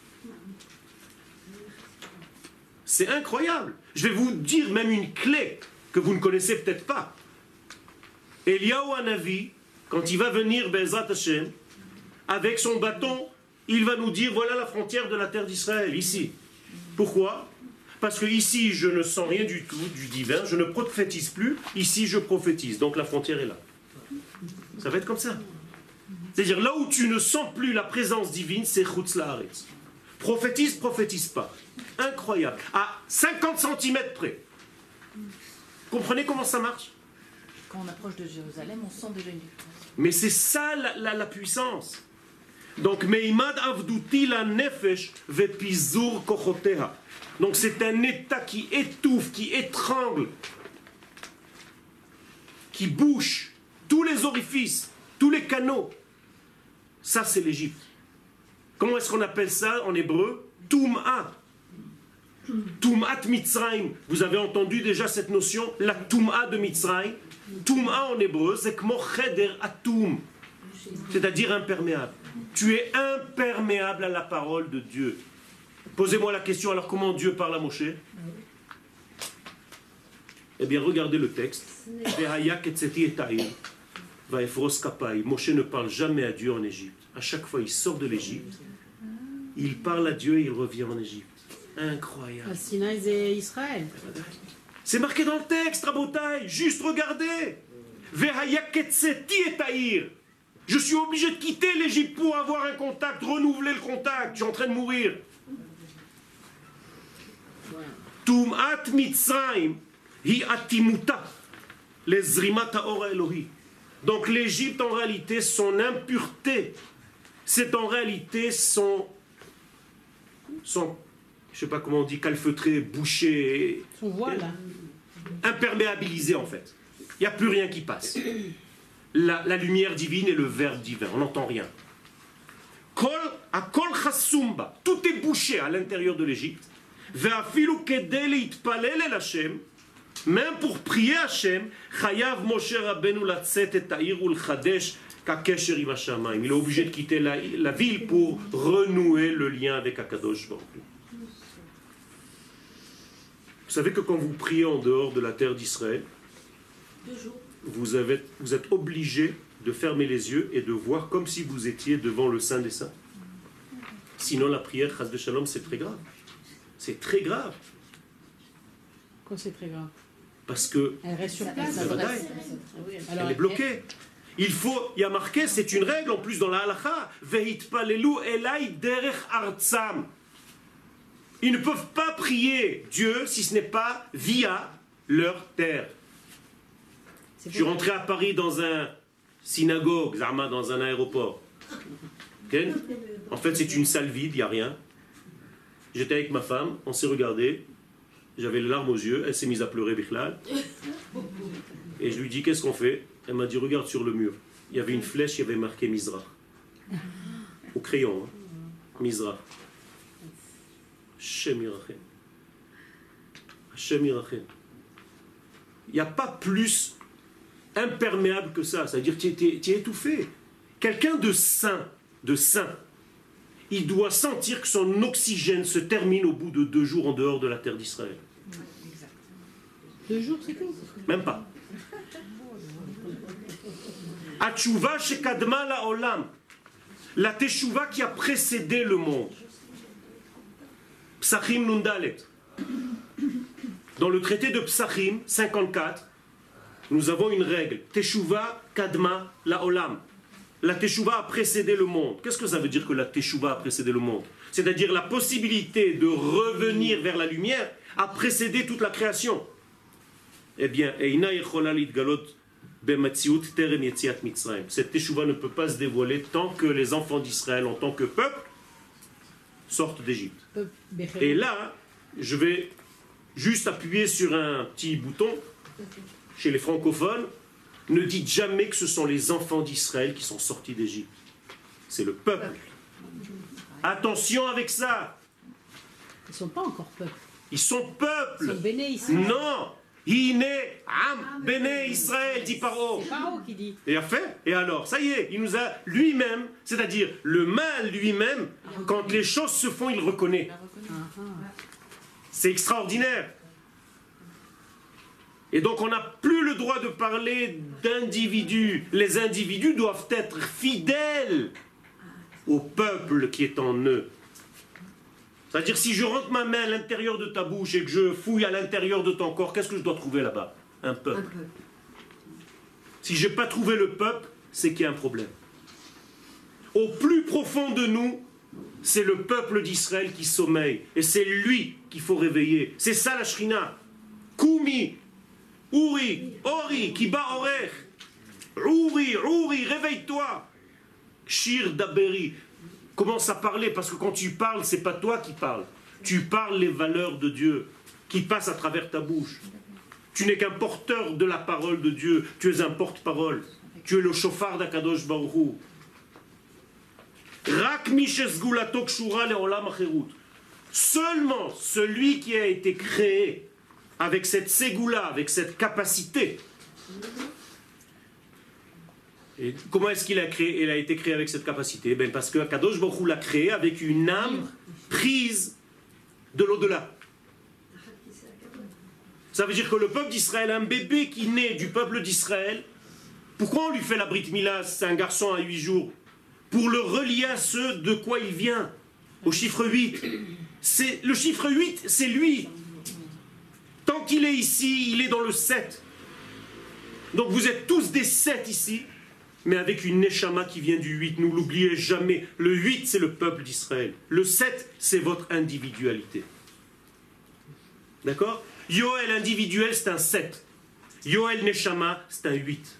C'est incroyable. Je vais vous dire même une clé que vous ne connaissez peut-être pas. Eliyahu Hanavi, quand il va venir Be'ezrat Hashem, avec son bâton, il va nous dire voilà la frontière de la terre d'Israël, ici. Pourquoi? Parce que ici je ne sens rien du tout du divin, je ne prophétise plus, ici je prophétise, donc la frontière est là. Ça va être comme ça. C'est-à-dire là où tu ne sens plus la présence divine, c'est Chutz La'aretz. Prophétise, prophétise pas. Incroyable. À cinquante centimètres près. Comprenez comment ça marche? Quand on approche de Jérusalem, on sent déjà une différence. Mais c'est ça la, la, la puissance. Donc, Meimad Avduti la Nefesh Vepizur Kochoteha. Donc, c'est un état qui étouffe, qui étrangle, qui bouche tous les orifices, tous les canaux. Ça, c'est l'Égypte. Comment est-ce qu'on appelle ça en hébreu? Toum'a. Toum'at Mitzrayim. Vous avez entendu déjà cette notion? La Toum'a de Mitzrayim. Toum'a en hébreu, c'est kmo cheder atum. C'est-à-dire imperméable. Tu es imperméable à la parole de Dieu. Posez-moi la question, alors comment Dieu parle à Moshe? Eh bien, regardez le texte. Moshe ne parle jamais à Dieu en Égypte. À chaque fois, il sort de l'Égypte, il parle à Dieu et il revient en Égypte. Incroyable. Sinaï et Israël. C'est marqué dans le texte, Rabotai. Juste regardez. Je suis obligé de quitter l'Égypte pour avoir un contact, renouveler le contact. Je suis en train de mourir. Tum'at Mitzrayim hi atimuta lezrimat haor Elohi. Donc l'Égypte en réalité, son impureté, c'est en réalité son, son je ne sais pas comment on dit, calfeutré, bouché, Son voile. imperméabilisé en fait. Il n'y a plus rien qui passe. La, la lumière divine et le verbe divin, on n'entend rien. Kol, a kol chasumba, tout est bouché à l'intérieur de l'Égypte. Ve'afilu kedei leitpalel el Hashem, même pour prier Hashem, chayav Moshe Rabbeinu latzet et ha'ir ulchadesh kakesher im hashamayim. Il est obligé de quitter la, la ville pour renouer le lien avec Akadosh Baruch Hu. Vous savez que quand vous priez en dehors de la terre d'Israël, vous, avez, vous êtes obligé de fermer les yeux et de voir comme si vous étiez devant le Saint des Saints. Sinon la prière, Chas v'Shalom, c'est très grave. C'est très grave. Quoi, c'est très grave? Parce que Elle reste sur place. elle, Alors, elle est bloquée. Il faut, il y a marqué, c'est une règle en plus dans la halakha, Vehitpalelu elai derech artsam. Ils ne peuvent pas prier Dieu si ce n'est pas via leur terre. Je suis rentré à Paris dans un synagogue, Zarma, dans un aéroport. Okay? En fait, c'est une salle vide, il n'y a rien. J'étais avec ma femme, on s'est regardé, j'avais les larmes aux yeux, elle s'est mise à pleurer, Bichlal. Et je lui dis, qu'est-ce qu'on fait? Elle m'a dit, regarde sur le mur. Il y avait une flèche, il y avait marqué Mizrah. Au crayon, hein? Mizrah. Hashem Yirachem. Hashem Yirachem. Il n'y a pas plus imperméable que ça. C'est-à-dire que tu es étouffé. Quelqu'un de sain, de sain, il doit sentir que son oxygène se termine au bout de deux jours en dehors de la terre d'Israël. Deux jours, c'est tout. Même pas. Atchouva shekadma la'olam. La teshuva qui a précédé le monde. Psachim Nundalet. Dans le traité de Psachim cinquante-quatre, nous avons une règle. Teshuva kadma la'olam. La teshuva a précédé le monde. Qu'est-ce que ça veut dire que la teshuva a précédé le monde? C'est-à-dire la possibilité de revenir vers la lumière a précédé toute la création. Eh bien, Eina yechola litgalot bematziut terem yetziat Mitzrayim. Cette teshuva ne peut pas se dévoiler tant que les enfants d'Israël, en tant que peuple, sortent d'Égypte. Et là, je vais juste appuyer sur un petit bouton chez les francophones. Ne dites jamais que ce sont les enfants d'Israël qui sont sortis d'Égypte. C'est le peuple. Attention avec ça. Ils ne sont pas encore peuple. Ils sont peuple. Ils sont béné Israël. Non. Il est Am Béné Israël, dit Paro. C'est Paro qui dit. Et a fait. Et alors, ça y est, il nous a lui-même, c'est-à-dire le mal lui-même, quand les choses se font, il reconnaît. C'est extraordinaire. Et donc on n'a plus le droit de parler d'individus. Les individus doivent être fidèles au peuple qui est en eux. C'est-à-dire si je rentre ma main à l'intérieur de ta bouche et que je fouille à l'intérieur de ton corps, qu'est-ce que je dois trouver là-bas? Un peuple. Si je n'ai pas trouvé le peuple, c'est qu'il y a un problème. Au plus profond de nous, c'est le peuple d'Israël qui sommeille. Et c'est lui qu'il faut réveiller. C'est ça la Shrina. Koumi, Ouri, Ori, Kiba Orer. Ouri, Ouri, réveille-toi. Shir Daberi. Commence à parler, parce que quand tu parles, c'est pas toi qui parles. Tu parles les valeurs de Dieu qui passent à travers ta bouche. Tu n'es qu'un porteur de la parole de Dieu. Tu es un porte-parole. Tu es le shofar d'Akadosh Baruch Hu. Rak mishesgulato kshura leolam acherut. Seulement celui qui a été créé avec cette ségoula, avec cette capacité. Et comment est-ce qu'il a créé, il a été créé avec cette capacité? Ben parce que Akadosh Baruch Hu l'a créé avec une âme prise de l'au-delà. Ça veut dire que le peuple d'Israël, un bébé qui naît du peuple d'Israël, pourquoi on lui fait la Brit Mila? C'est un garçon à huit jours. Pour le relier à ce de quoi il vient, au chiffre huit. C'est, le chiffre huit, c'est lui. Tant qu'il est ici, il est dans le sept. Donc vous êtes tous des sept ici, mais avec une neshama qui vient du huit. Ne l'oubliez jamais. Le huit, c'est le peuple d'Israël. Le sept, c'est votre individualité. D'accord? Yoel individuel, c'est un sept. Yoel neshama, c'est un huit.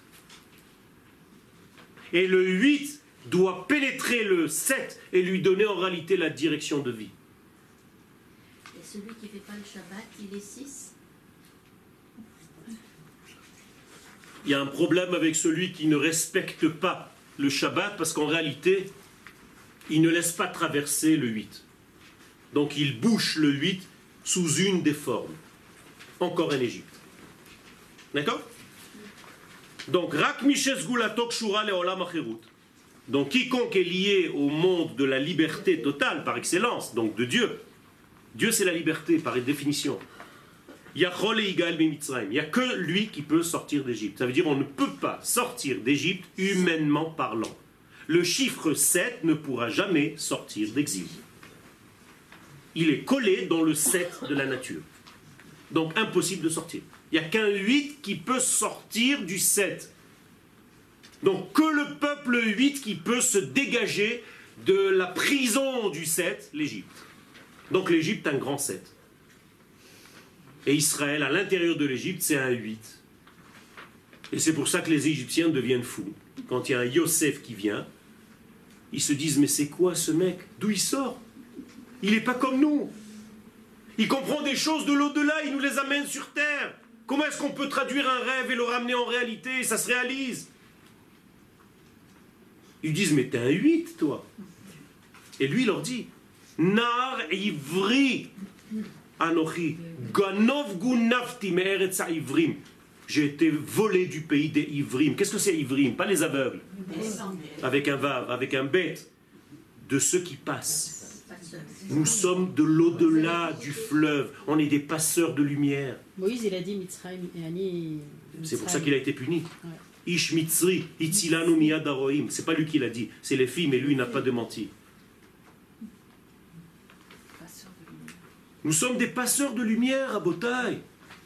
Et le huit doit pénétrer le sept et lui donner en réalité la direction de vie. Et celui qui ne fait pas le Shabbat, il est six. Il y a un problème avec celui qui ne respecte pas le Shabbat parce qu'en réalité, il ne laisse pas traverser le huit. Donc il bouche le huit sous une des formes. Encore en Égypte. D'accord? Donc, Rak Mishes Gulatok Shura Leolam Acherut. Donc, quiconque est lié au monde de la liberté totale, par excellence, donc de Dieu. Dieu, c'est la liberté, par définition. Yachol et Igal Bemitzrayim. Il n'y a que lui qui peut sortir d'Égypte. Ça veut dire qu'on ne peut pas sortir d'Égypte humainement parlant. Le chiffre sept ne pourra jamais sortir d'exil. Il est collé dans le sept de la nature. Donc, impossible de sortir. Il n'y a qu'un huit qui peut sortir du sept. Donc, que le peuple huit qui peut se dégager de la prison du sept, l'Égypte. Donc, l'Égypte, un grand sept. Et Israël, à l'intérieur de l'Égypte, c'est un huit. Et c'est pour ça que les Égyptiens deviennent fous. Quand il y a un Yosef qui vient, ils se disent, mais c'est quoi ce mec? D'où il sort? Il n'est pas comme nous. Il comprend des choses de l'au-delà, il nous les amène sur terre. Comment est-ce qu'on peut traduire un rêve et le ramener en réalité? Ça se réalise. Ils disent, mais t'es un huit, toi. Et lui, il leur dit, Nar ivri anochi, ganov gunafti me'eretz ha'ivrim. J'ai été volé du pays des ivrim. Qu'est-ce que c'est ivrim? Pas les aveugles. Avec un vav, avec un bête. De ceux qui passent. Nous sommes de l'au-delà du fleuve. On est des passeurs de lumière. Moïse, il a dit Mitzrayim et Ani. C'est pour ça qu'il a été puni. Ouais. Ish Mitzri, Itzilanu Miyad Aroim. C'est pas lui qui l'a dit, c'est les filles, mais lui n'a pas démenti. Nous sommes des passeurs de lumière à Botaï.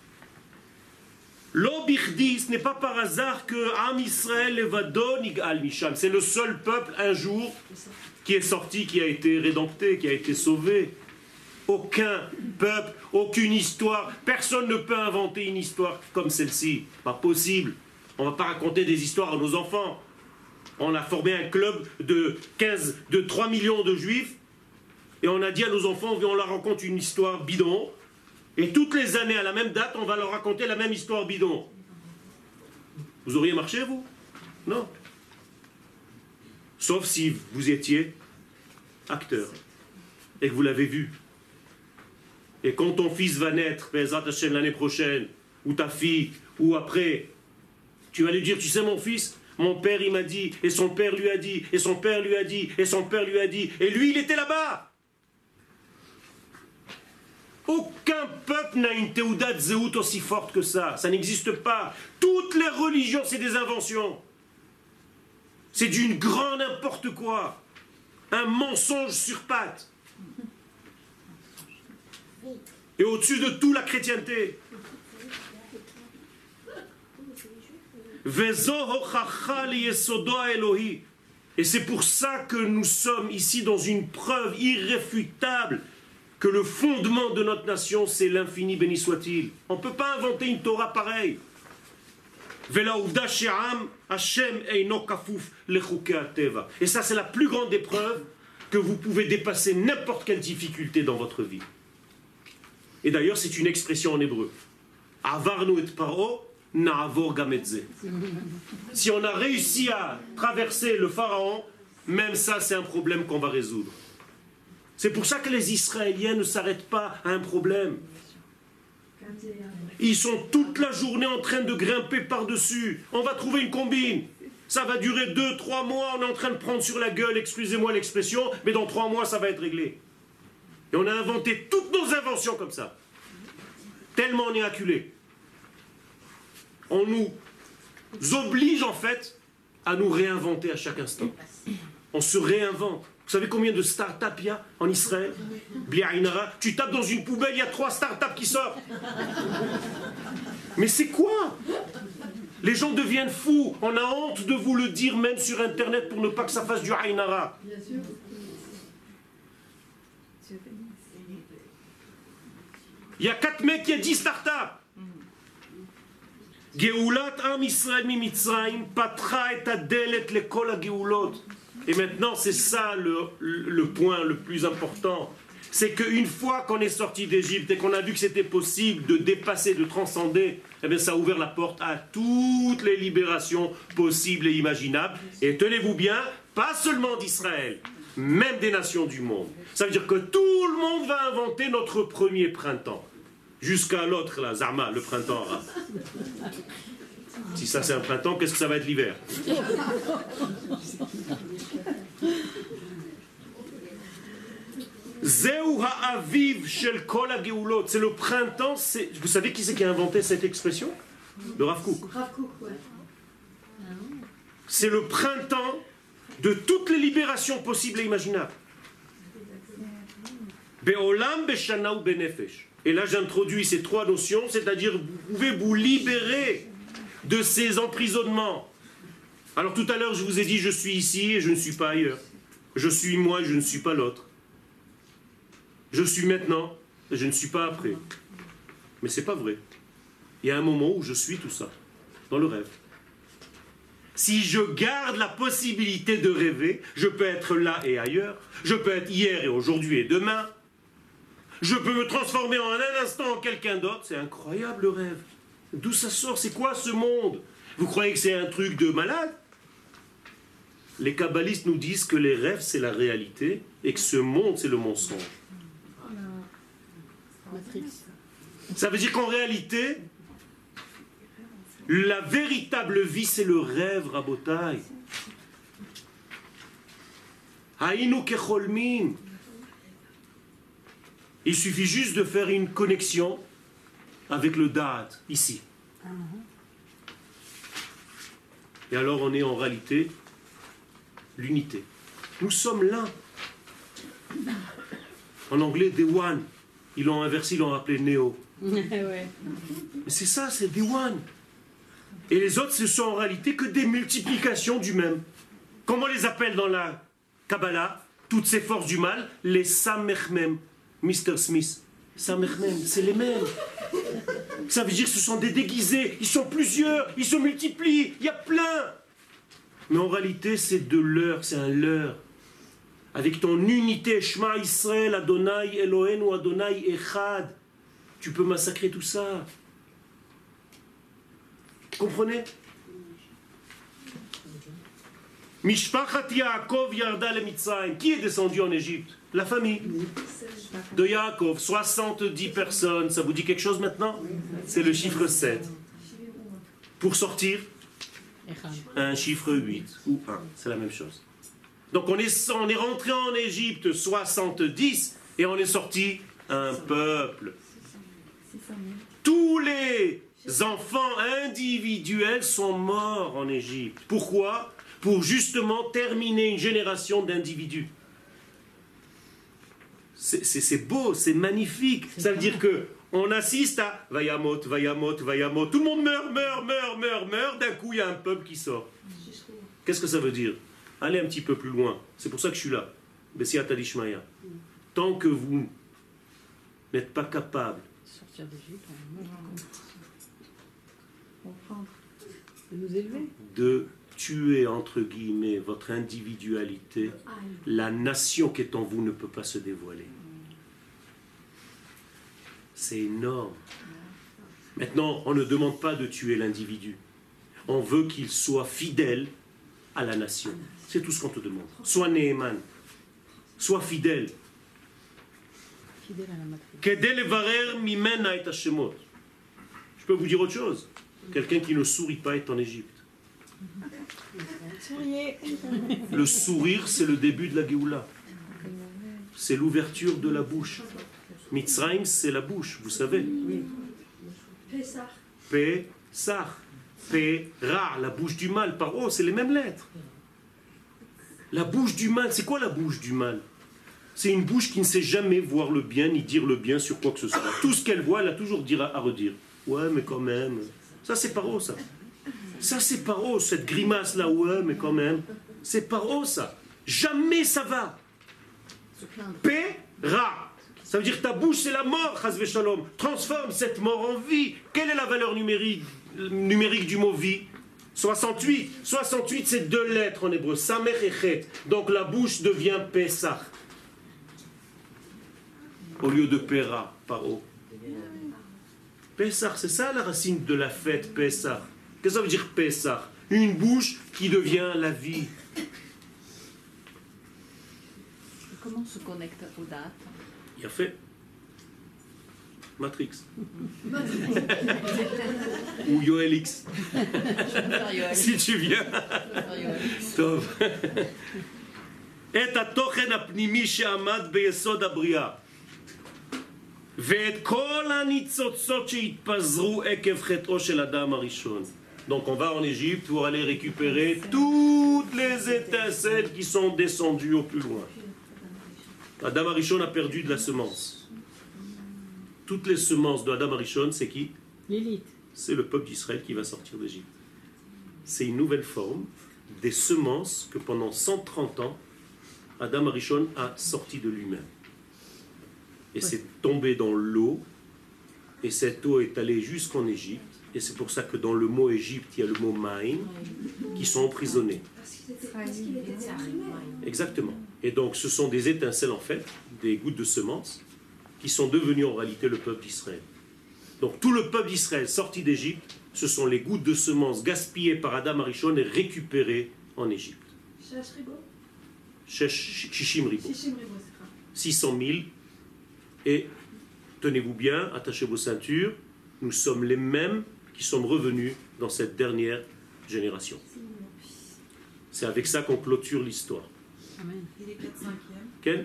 L'Obirdi, ce n'est pas par hasard que Am Israël Levadon Igal Misham. C'est le seul peuple un jour qui est sorti, qui a été rédempté, qui a été sauvé. Aucun peuple, aucune histoire, personne ne peut inventer une histoire comme celle-ci. Pas possible. On ne va pas raconter des histoires à nos enfants. On a formé un club de quinze, de trois millions de juifs, et on a dit à nos enfants, on leur raconte une histoire bidon, et toutes les années, à la même date, on va leur raconter la même histoire bidon. Vous auriez marché, vous? Non. Sauf si vous étiez acteur, et que vous l'avez vu. Et quand ton fils va naître, Bezrat Hashem, l'année prochaine, ou ta fille, ou après, tu vas lui dire, tu sais mon fils, mon père il m'a dit, et son père lui a dit, et son père lui a dit, et son père lui a dit, et lui il était là-bas. Aucun peuple n'a une théoudat zéout aussi forte que ça, ça n'existe pas. Toutes les religions c'est des inventions. C'est d'une grande n'importe quoi. Un mensonge sur pattes. Et au-dessus de tout la chrétienté. Et c'est pour ça que nous sommes ici dans une preuve irréfutable que le fondement de notre nation, c'est l'infini, béni soit-il. On ne peut pas inventer une Torah pareille. Et ça, c'est la plus grande épreuve que vous pouvez dépasser n'importe quelle difficulté dans votre vie. Et d'ailleurs, c'est une expression en hébreu. Avarnu et paro, na'avor gam et ze. Si on a réussi à traverser le pharaon, même ça, c'est un problème qu'on va résoudre. C'est pour ça que les Israéliens ne s'arrêtent pas à un problème. Ils sont toute la journée en train de grimper par-dessus. On va trouver une combine. Ça va durer deux, trois mois. On est en train de prendre sur la gueule, excusez-moi l'expression, mais dans trois mois, ça va être réglé. Et on a inventé toutes nos inventions comme ça. Tellement on est acculé. On nous oblige en fait à nous réinventer à chaque instant. On se réinvente. Vous savez combien de start-up il y a en Israël? Bli'ainara, tu tapes dans une poubelle, il y a trois start-up qui sortent. Mais c'est quoi? Les gens deviennent fous. On a honte de vous le dire même sur Internet pour ne pas que ça fasse du Ainara. Il y a quatre mecs, il y a dix start-up. Geulat am Israël mi Mitzrayim patra et adelet lekol ha-geulot. Et maintenant, c'est ça le, le point le plus important. C'est qu'une fois qu'on est sorti d'Égypte et qu'on a vu que c'était possible de dépasser, de transcender, eh bien, ça a ouvert la porte à toutes les libérations possibles et imaginables. Et tenez-vous bien, pas seulement d'Israël, même des nations du monde. Ça veut dire que tout le monde va inventer notre premier printemps. Jusqu'à l'autre, là, Zama, le printemps arabe. Si ça c'est un printemps, qu'est-ce que ça va être l'hiver? C'est le printemps. Vous savez qui c'est qui a inventé cette expression? Le Rav Kook. C'est le printemps de toutes les libérations possibles et imaginables. Be'olam, be'shana ou be'nefesh. Et là j'introduis ces trois notions, c'est-à-dire vous pouvez vous libérer de ces emprisonnements. Alors tout à l'heure je vous ai dit je suis ici et je ne suis pas ailleurs. Je suis moi et je ne suis pas l'autre. Je suis maintenant et je ne suis pas après. Mais c'est pas vrai. Il y a un moment où je suis tout ça, dans le rêve. Si je garde la possibilité de rêver, je peux être là et ailleurs, je peux être hier et aujourd'hui et demain, je peux me transformer en un instant en quelqu'un d'autre. C'est incroyable le rêve. D'où ça sort? C'est quoi ce monde? Vous croyez que c'est un truc de malade? Les kabbalistes nous disent que les rêves c'est la réalité et que ce monde c'est le mensonge. Ça veut dire qu'en réalité, la véritable vie c'est le rêve, Rabotai. Haïnu kecholmin. Il suffit juste de faire une connexion avec le Da'at, ici. Et alors on est en réalité l'unité. Nous sommes l'un. En anglais, the one. Ils l'ont inversé, ils l'ont appelé Néo. Mais c'est ça, c'est the one. Et les autres, ce sont en réalité que des multiplications du même. Comment on les appelle dans la Kabbalah? Toutes ces forces du mal, les Samechmem. mister Smith, Samechmem, c'est les mêmes. Ça veut dire que ce sont des déguisés, ils sont plusieurs, ils se multiplient, il y a plein. Mais en réalité, c'est de leur, c'est un leur. Avec ton unité, Shema Israël, Adonai Eloheinu, Adonai Echad, tu peux massacrer tout ça. Comprenez? Mishpachat Yaakov Yarda le Mitzrayim. Qui est descendu en Égypte? La famille de Yaakov, soixante-dix personnes. Ça vous dit quelque chose maintenant? C'est le chiffre sept. Pour sortir, un chiffre huit ou un. C'est la même chose. Donc on est, on est rentré en Égypte soixante-dix et on est sorti un peuple. Tous les enfants individuels sont morts en Égypte. Pourquoi? Pour justement terminer une génération d'individus. C'est beau, c'est magnifique. Ça veut dire que on assiste à Vayamot, Vayamot, Vayamot. Tout le monde meurt, meurt, meurt, meurt, meurt. D'un coup, il y a un peuple qui sort. Qu'est-ce que ça veut dire? allez un petit peu plus loin. C'est pour ça que je suis là. Bessiata d'Ishmaïa. Tant que vous n'êtes pas capable Sortir d'Égypte, Comprendre. de nous élever. de tuer, entre guillemets, votre individualité, la nation qui est en vous ne peut pas se dévoiler. C'est énorme. Maintenant, on ne demande pas de tuer l'individu. On veut qu'il soit fidèle à la nation. C'est tout ce qu'on te demande. Sois Neeman. Sois fidèle. Fidèle à la matrice. Kedé levarer mimena et hashemot. Je peux vous dire autre chose. Quelqu'un qui ne sourit pas est en Égypte. Souriez. Le sourire, c'est le début de la Géoula. C'est l'ouverture de la bouche. Mitzrayim, c'est la bouche, vous savez. Pessah. Pesach. Pera, la bouche du mal. Paro, c'est les mêmes lettres. La bouche du mal, c'est quoi la bouche du mal? C'est une bouche qui ne sait jamais voir le bien ni dire le bien sur quoi que ce soit. Tout ce qu'elle voit, elle a toujours dire à, à redire. Ouais, mais quand même. Ça, c'est paro, ça. Ça, c'est paro, cette grimace-là. Ouais, mais quand même. C'est paro, ça. Jamais ça va. Se plaindre. Pera. Ça veut dire que ta bouche, c'est la mort, chas v'shalom. Transforme cette mort en vie. Quelle est la valeur numérique, numérique du mot vie? soixante-huit. soixante-huit, c'est deux lettres en hébreu. Samech et chet. Donc la bouche devient Pesach. Au lieu de Pera, paro. Pesach, c'est ça la racine de la fête, Pesach. Qu'est-ce que ça veut dire Pesach? Une bouche qui devient la vie. Comment on se connecte aux dates? Il a fait Matrix. Ou Yoel X. Si tu viens. טוב. את התוכן הפנימי שעמד ביסוד הבריאה ואת כל הניצוצות שהתפזרו עקב חטאו של אדם הראשון. Donc on va en Égypte pour aller récupérer toutes les étincelles qui sont descendues au plus loin. Adam Arishon a perdu de la semence. Toutes les semences de Adam Arishon, c'est qui? L'élite. C'est le peuple d'Israël qui va sortir d'Égypte. C'est une nouvelle forme des semences que pendant cent trente ans, Adam Arishon a sorti de lui-même. Et c'est tombé dans l'eau, et cette eau est allée jusqu'en Égypte, et c'est pour ça que dans le mot Égypte, il y a le mot Maïm, qui sont emprisonnés. Parce qu'il était exprimé. Exactement. Et donc ce sont des étincelles en fait, des gouttes de semences, qui sont devenues en réalité le peuple d'Israël. Donc tout le peuple d'Israël sorti d'Égypte, ce sont les gouttes de semences gaspillées par Adam Arishon et récupérées en Égypte. Shesh Ribo. Shesh- Shishim Ribo. Shishim Ribo, c'est ça. six cent mille. Et tenez-vous bien, attachez vos ceintures, nous sommes les mêmes qui sommes revenus dans cette dernière génération. C'est avec ça qu'on clôture l'histoire. Amen. Il est quatre cinquième. Quel?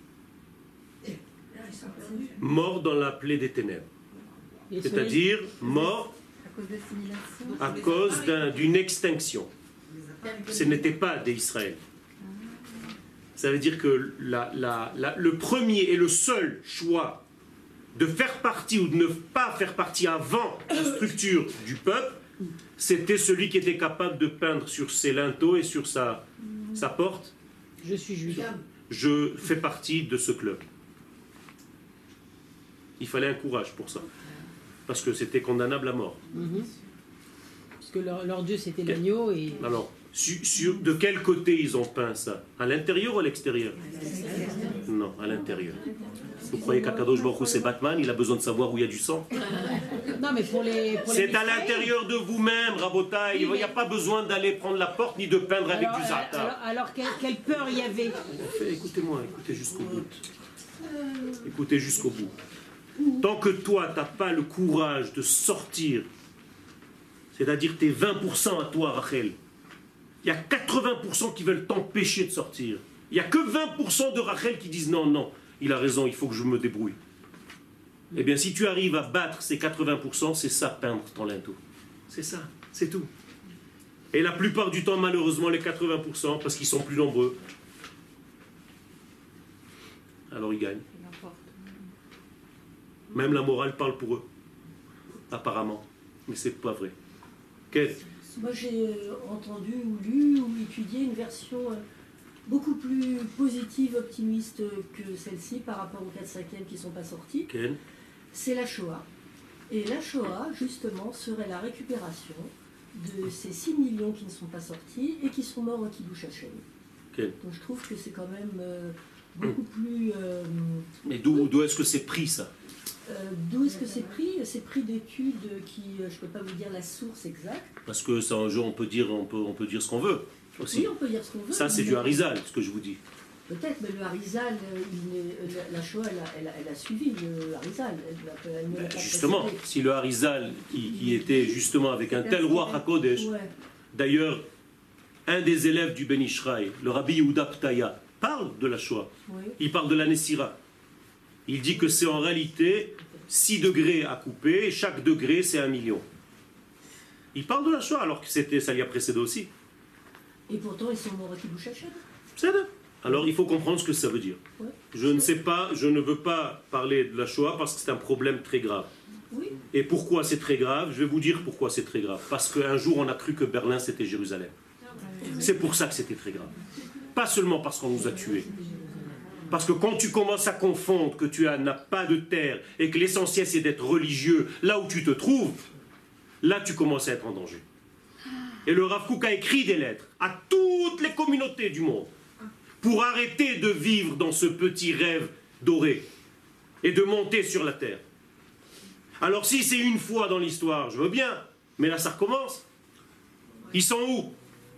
Mort dans la plaie des ténèbres. Et C'est-à-dire mort À cause de l'assimilation. à cause d'un- d'une extinction. Ce n'était pas des Israël. Ça veut dire que la- la- la- le premier et le seul choix de faire partie ou de ne pas faire partie avant la structure du peuple, c'était celui qui était capable de peindre sur ses linteaux et sur sa, sa porte. Je suis juif. Je fais partie de ce club. Il fallait un courage pour ça. Parce que c'était condamnable à mort. Mhm. Parce que leur, leur dieu c'était l'agneau et Alors, su- sur, de quel côté ils ont peint ça? À l'intérieur ou à l'extérieur? Non, à l'intérieur. Vous croyez qu'Akadosh Baruch Hu c'est Batman? Il a besoin de savoir où il y a du sang? non mais pour les pour les C'est à Israël, l'intérieur de vous-même, Rabotai. Il n'y a pas besoin d'aller prendre la porte ni de peindre avec alors, du euh, alors, za'atar. alors, quelle, quelle peur il y avait? Fait, Écoutez-moi, écoutez jusqu'au bout. Écoutez jusqu'au bout. Tant que toi, tu n'as pas le courage de sortir, c'est-à-dire tes vingt pour cent à toi, Rachel, il y a quatre-vingts pour cent qui veulent t'empêcher de sortir. Il n'y a que vingt pour cent de Rachel qui disent non, non, il a raison, il faut que je me débrouille. Eh bien, si tu arrives à battre ces quatre-vingts pour cent, c'est ça, peindre ton linteau. C'est ça, c'est tout. Et la plupart du temps, malheureusement, les quatre-vingts pour cent, parce qu'ils sont plus nombreux, alors ils gagnent. N'importe. Même la morale parle pour eux, apparemment. Mais c'est pas vrai. Quel? Moi, j'ai euh, entendu ou lu ou étudié une version euh, beaucoup plus positive, optimiste que celle-ci par rapport aux quatre cinquièmes qui ne sont pas sortis. Quel? C'est la Shoah. Et la Shoah, justement, serait la récupération de ces six millions qui ne sont pas sortis et qui sont morts au Kiddush Hashem. Quel? Donc je trouve que c'est quand même euh, beaucoup plus... euh, Mais d'où d'où est-ce que c'est pris ça? euh, D'où est-ce que c'est pris? C'est pris d'études qui, euh, je ne peux pas vous dire la source exacte. Parce que c'est un jeu, on peut dire, on peut, on peut dire ce qu'on veut aussi. Oui, on peut dire ce qu'on veut. Ça, c'est mais- du Harizal, ce que je vous dis. Peut-être, mais le Harizal, euh, il est- la, la Shoah, elle a, elle a- elle a suivi le Harizal. Elle l'a- elle ne l'a Ben, pas justement, précédé. si le Harizal, qui, qui était justement avec un tel roi Hakodesh, Ouais. d'ailleurs, un des élèves du Ben Ishraï, le Rabbi Yehuda Ptaya, parle de la Shoah. Oui. Il parle de la Nessira. Il dit que c'est en réalité six degrés à couper, et chaque degré c'est un million. Il parle de la Shoah alors que c'était, ça l'y a précédé aussi. Et pourtant, ils sont morts à Kiddush Hashem. C'est vrai. Alors il faut comprendre ce que ça veut dire. Ouais. Je ne sais pas, je ne veux pas parler de la Shoah parce que c'est un problème très grave. Oui. Et pourquoi c'est très grave? Je vais vous dire pourquoi c'est très grave. Parce qu'un jour on a cru que Berlin c'était Jérusalem. C'est pour ça que c'était très grave. Pas seulement parce qu'on nous a tués. Parce que quand tu commences à confondre que tu as- n'as pas de terre et que l'essentiel c'est d'être religieux là où tu te trouves, là tu commences à être en danger. Et le Rav Kook a écrit des lettres à toutes les communautés du monde pour arrêter de vivre dans ce petit rêve doré et de monter sur la terre. Alors si c'est une fois dans l'histoire, je veux bien, mais là ça recommence. Ils sont où?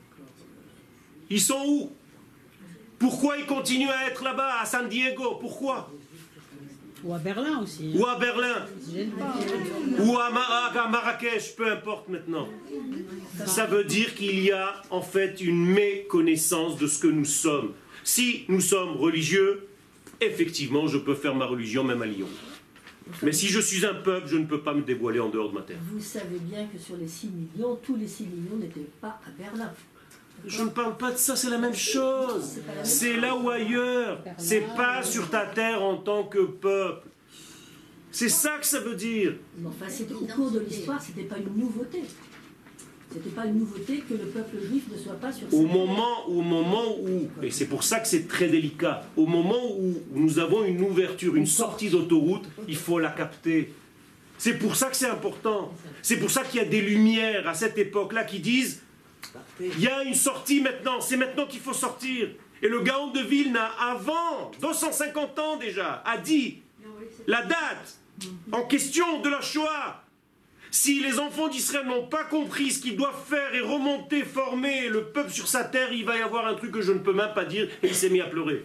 Ils sont où? Pourquoi ils continuent à être là-bas, à San Diego? Pourquoi? Ou à Berlin aussi. hein. Ou à Berlin? Ça gêne pas. Ou à, Ma- à Marrakech, peu importe maintenant. Ça veut dire qu'il y a en fait une méconnaissance de ce que nous sommes. Si nous sommes religieux, effectivement, je peux faire ma religion même à Lyon. Mais si je suis un peuple, je ne peux pas me dévoiler en dehors de ma terre. Vous savez bien que sur les six millions, tous les six millions n'étaient pas à Berlin. Je ne parle pas de ça, c'est la même chose. C'est là ou ailleurs. C'est pas sur ta terre en tant que peuple. C'est ça que ça veut dire. Mais enfin, c'était- au cours de l'histoire, c'était pas une nouveauté. C'était pas une nouveauté que le peuple juif ne soit pas sur Au cette moment, au moment où, et c'est pour ça que c'est très délicat, au moment où nous avons une ouverture, une sortie d'autoroute, il faut la capter. C'est pour ça que c'est important. C'est pour ça qu'il y a des lumières à cette époque-là qui disent il y a une sortie maintenant, c'est maintenant qu'il faut sortir. Et le Gaon de Vilna, avant, deux cent cinquante ans déjà, a dit la date en question de la Shoah. Si les enfants d'Israël n'ont pas compris ce qu'ils doivent faire et remonter, former le peuple sur sa terre, il va y avoir un truc que je ne peux même pas dire, et il s'est mis à pleurer.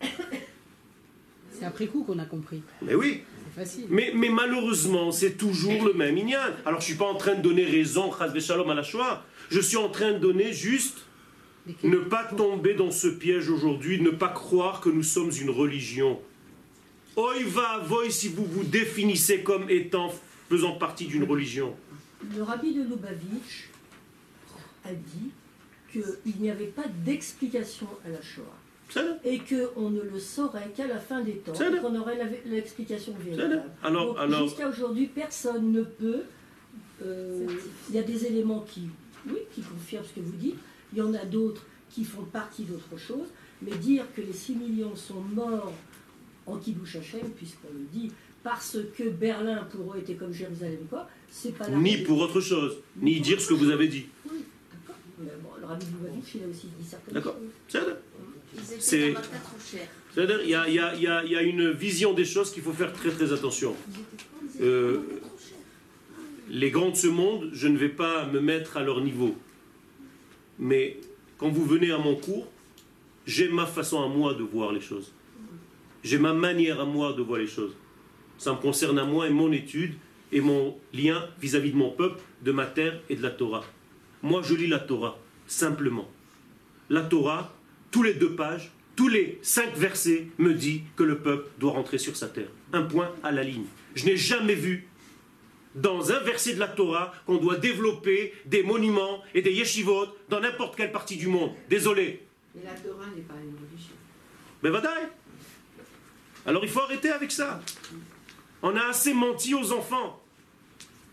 C'est après coup qu'on a compris. Mais oui, C'est facile. mais, mais malheureusement, c'est toujours le même inyan. Alors je ne suis pas en train de donner raison, chas v'shalom, à la Shoah. Je suis en train de donner juste ne pas tomber dans ce piège aujourd'hui, ne pas croire que nous sommes une religion. Oy va voy si vous vous définissez comme étant faisant partie d'une religion. Le rabbi de Lubavitch a dit qu'il n'y avait pas d'explication à la Shoah. C'est là. Et qu'on ne le saurait qu'à la fin des temps, C'est et vrai. qu'on aurait la- l'explication véritable. vrai. Alors- Donc, alors- jusqu'à aujourd'hui, personne ne peut... euh, Il y a des éléments qui, oui, qui confirment ce que vous dites, il y en a d'autres qui font partie d'autre chose, mais dire que les six millions sont morts en Kiddush Hashem, puisqu'on le dit, parce que Berlin pour eux était comme Jérusalem, quoi, c'est pas la Ni réalité. pour autre chose, ni dire ce que vous avez dit. Oui, d'accord. Mais bon, le rabbi de Lubavitch, il a aussi dit certaines D'accord. choses. C'est là. Ils étaient C'est- dans marque trop cher. C'est-à-dire, il y a, il y a- il y a- il y a une vision des choses qu'il faut faire très très attention. Euh, les grands de ce monde, je ne vais pas me mettre à leur niveau. Mais quand vous venez à mon cours, j'ai ma façon à moi de voir les choses. J'ai ma manière à moi de voir les choses. Ça me concerne à moi et mon étude et mon lien vis-à-vis de mon peuple, de ma terre et de la Torah. Moi, je lis la Torah, simplement. La Torah, tous les deux pages, tous les cinq versets me dit que le peuple doit rentrer sur sa terre. Un point à la ligne. Je n'ai jamais vu dans un verset de la Torah qu'on doit développer des monuments et des yeshivot dans n'importe quelle partie du monde. Désolé. Mais la Torah n'est pas une religion. Mais vadaï. Alors il faut arrêter avec ça. On a assez menti aux enfants.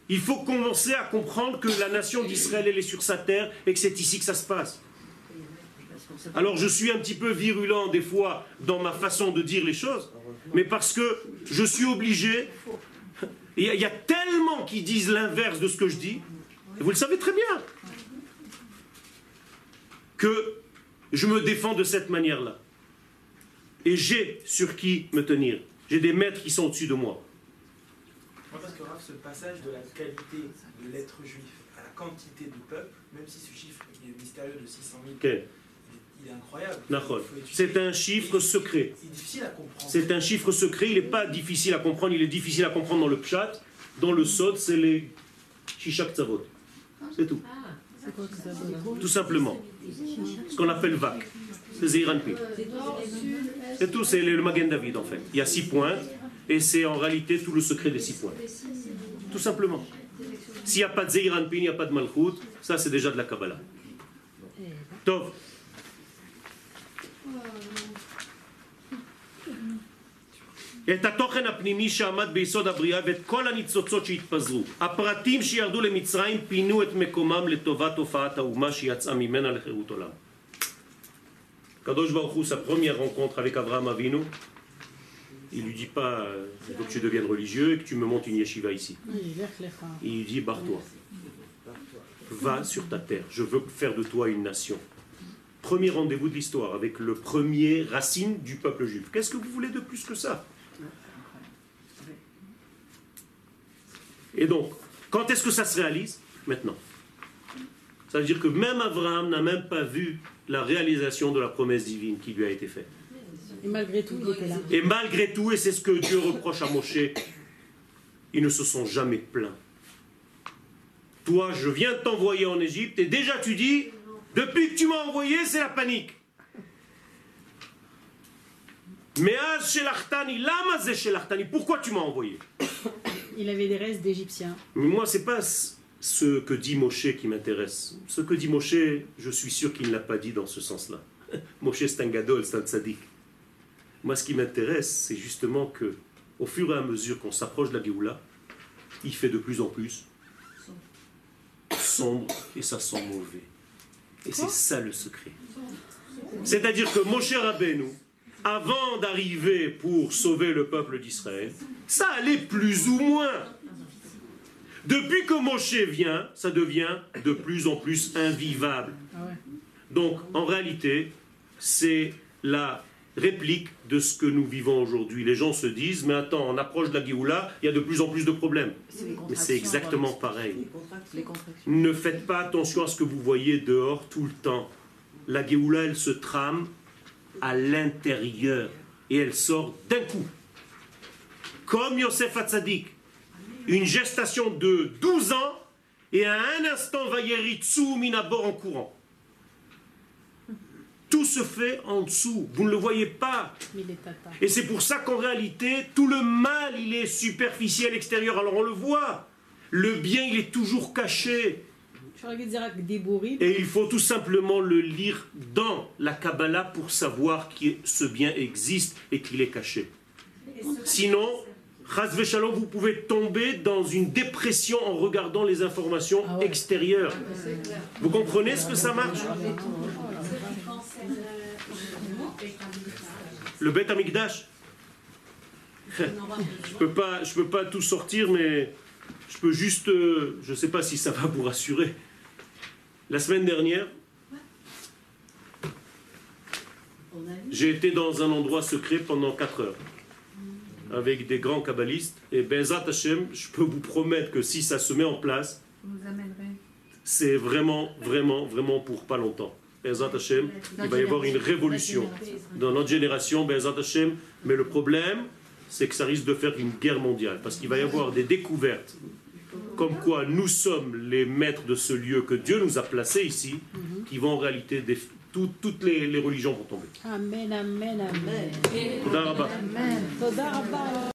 Il faut commencer à comprendre que la nation d'Israël, elle est sur sa terre et que c'est ici que ça se passe. Alors je suis un petit peu virulent des fois dans ma façon de dire les choses, mais parce que je suis obligé. Il y, y a tellement qui disent l'inverse de ce que je dis, et vous le savez très bien, que je me défends de cette manière-là. Et j'ai sur qui me tenir. J'ai des maîtres qui sont au-dessus de moi. Moi, parce que Raph, ce passage de la qualité de l'être juif à la quantité du peuple, même si ce chiffre est mystérieux de six cent mille, Okay. il est incroyable. C'est un chiffre secret. C'est difficile à comprendre. C'est un chiffre secret, il n'est pas difficile à comprendre, il est difficile à comprendre dans le pshat. Dans le sod, c'est les shishak tzavot. C'est tout. Tout simplement. Ce qu'on appelle vak. C'est Zeiranpi. C'est tout, c'est le Magen David en fait. Il y a six points, et c'est en réalité tout le secret des six points. Tout simplement. S'il n'y a pas de Zeiranpi, il n'y a pas de Malchut, ça c'est déjà de la Kabbalah. Tov. את התוכן הפנימי שעמד ביסוד הבריאה ואת כל הניצוצות שהתפזרו. הפרטים שירדו למצרים פינו את מקומם לטובת הופעת האומה שיצאה ממנה לחירות עולם. Kadosh Baruch Hu, sa première rencontre avec Abraham Avinu, il lui dit pas il faut que tu deviennes religieux et que tu me montes une yeshiva ici. Il lui dit barre-toi. Va sur ta terre, je veux faire de toi une nation. Premier rendez-vous de l'histoire avec le premier racine du peuple juif. Qu'est-ce que vous voulez de plus que ça? Et donc, quand est-ce que ça se réalise? Maintenant. Ça veut dire que même Abraham n'a même pas vu la réalisation de la promesse divine qui lui a été faite. Et malgré tout, il était là. Et malgré tout, et c'est ce que Dieu reproche à Moshe, ils ne se sont jamais plaints. Toi, je viens de t'envoyer en Égypte, et déjà tu dis, depuis que tu m'as envoyé, c'est la panique. Mais pourquoi tu m'as envoyé? Il avait des restes d'Égyptiens. Mais moi, c'est pas ce que dit Moshe qui m'intéresse. Ce que dit Moshe, je suis sûr qu'il ne l'a pas dit dans ce sens-là. Moshe, c'est un gadol, c'est un tzaddik. Moi, ce qui m'intéresse, c'est justement que, au fur et à mesure qu'on s'approche de la Géoula, il fait de plus en plus sombre et ça sent mauvais. Et c'est ça le secret. C'est-à-dire que Moshe Rabbeinu, avant d'arriver pour sauver le peuple d'Israël, ça allait plus ou moins. Depuis que Moshe vient, ça devient de plus en plus invivable. Donc, en réalité, c'est la réplique de ce que nous vivons aujourd'hui. Les gens se disent, mais attends, on approche de la Géoula, il y a de plus en plus de problèmes. Mais c'est exactement pareil. Ne faites pas attention à ce que vous voyez dehors tout le temps. La Géoula, elle se trame à l'intérieur et elle sort d'un coup. Comme Yosef Hatzadik. Une gestation de douze ans, et à un instant, Vayeritsu Minabor en courant. Tout se fait en dessous, vous ne le voyez pas. Et c'est pour ça qu'en réalité, tout le mal, il est superficiel, extérieur. Alors on le voit, le bien, il est toujours caché. Et il faut tout simplement le lire dans la Kabbalah pour savoir que ce bien existe et qu'il est caché. Sinon, Chas v'Shalom, vous pouvez tomber dans une dépression en regardant les informations ah ouais. extérieures. Vous comprenez ce que ça marche? Le Beth Amikdash. Je peux pas, je peux pas tout sortir, mais je peux juste, euh, je sais pas si ça va vous rassurer. La semaine dernière, j'ai été dans un endroit secret pendant quatre heures. Avec des grands kabbalistes, et Be'ezrat Hashem, je peux vous promettre que si ça se met en place, c'est vraiment, vraiment, vraiment pour pas longtemps. Be'ezrat Hashem, il va y avoir une révolution dans notre génération, Be'ezrat Hashem, mais le problème, c'est que ça risque de faire une guerre mondiale, parce qu'il va y avoir des découvertes, comme quoi nous sommes les maîtres de ce lieu que Dieu nous a placé ici, qui vont en réalité déf- Tout, toutes les, les religions vont tomber. Amen, amen, amen. Toda Rabba. Amen. Toda Rabba.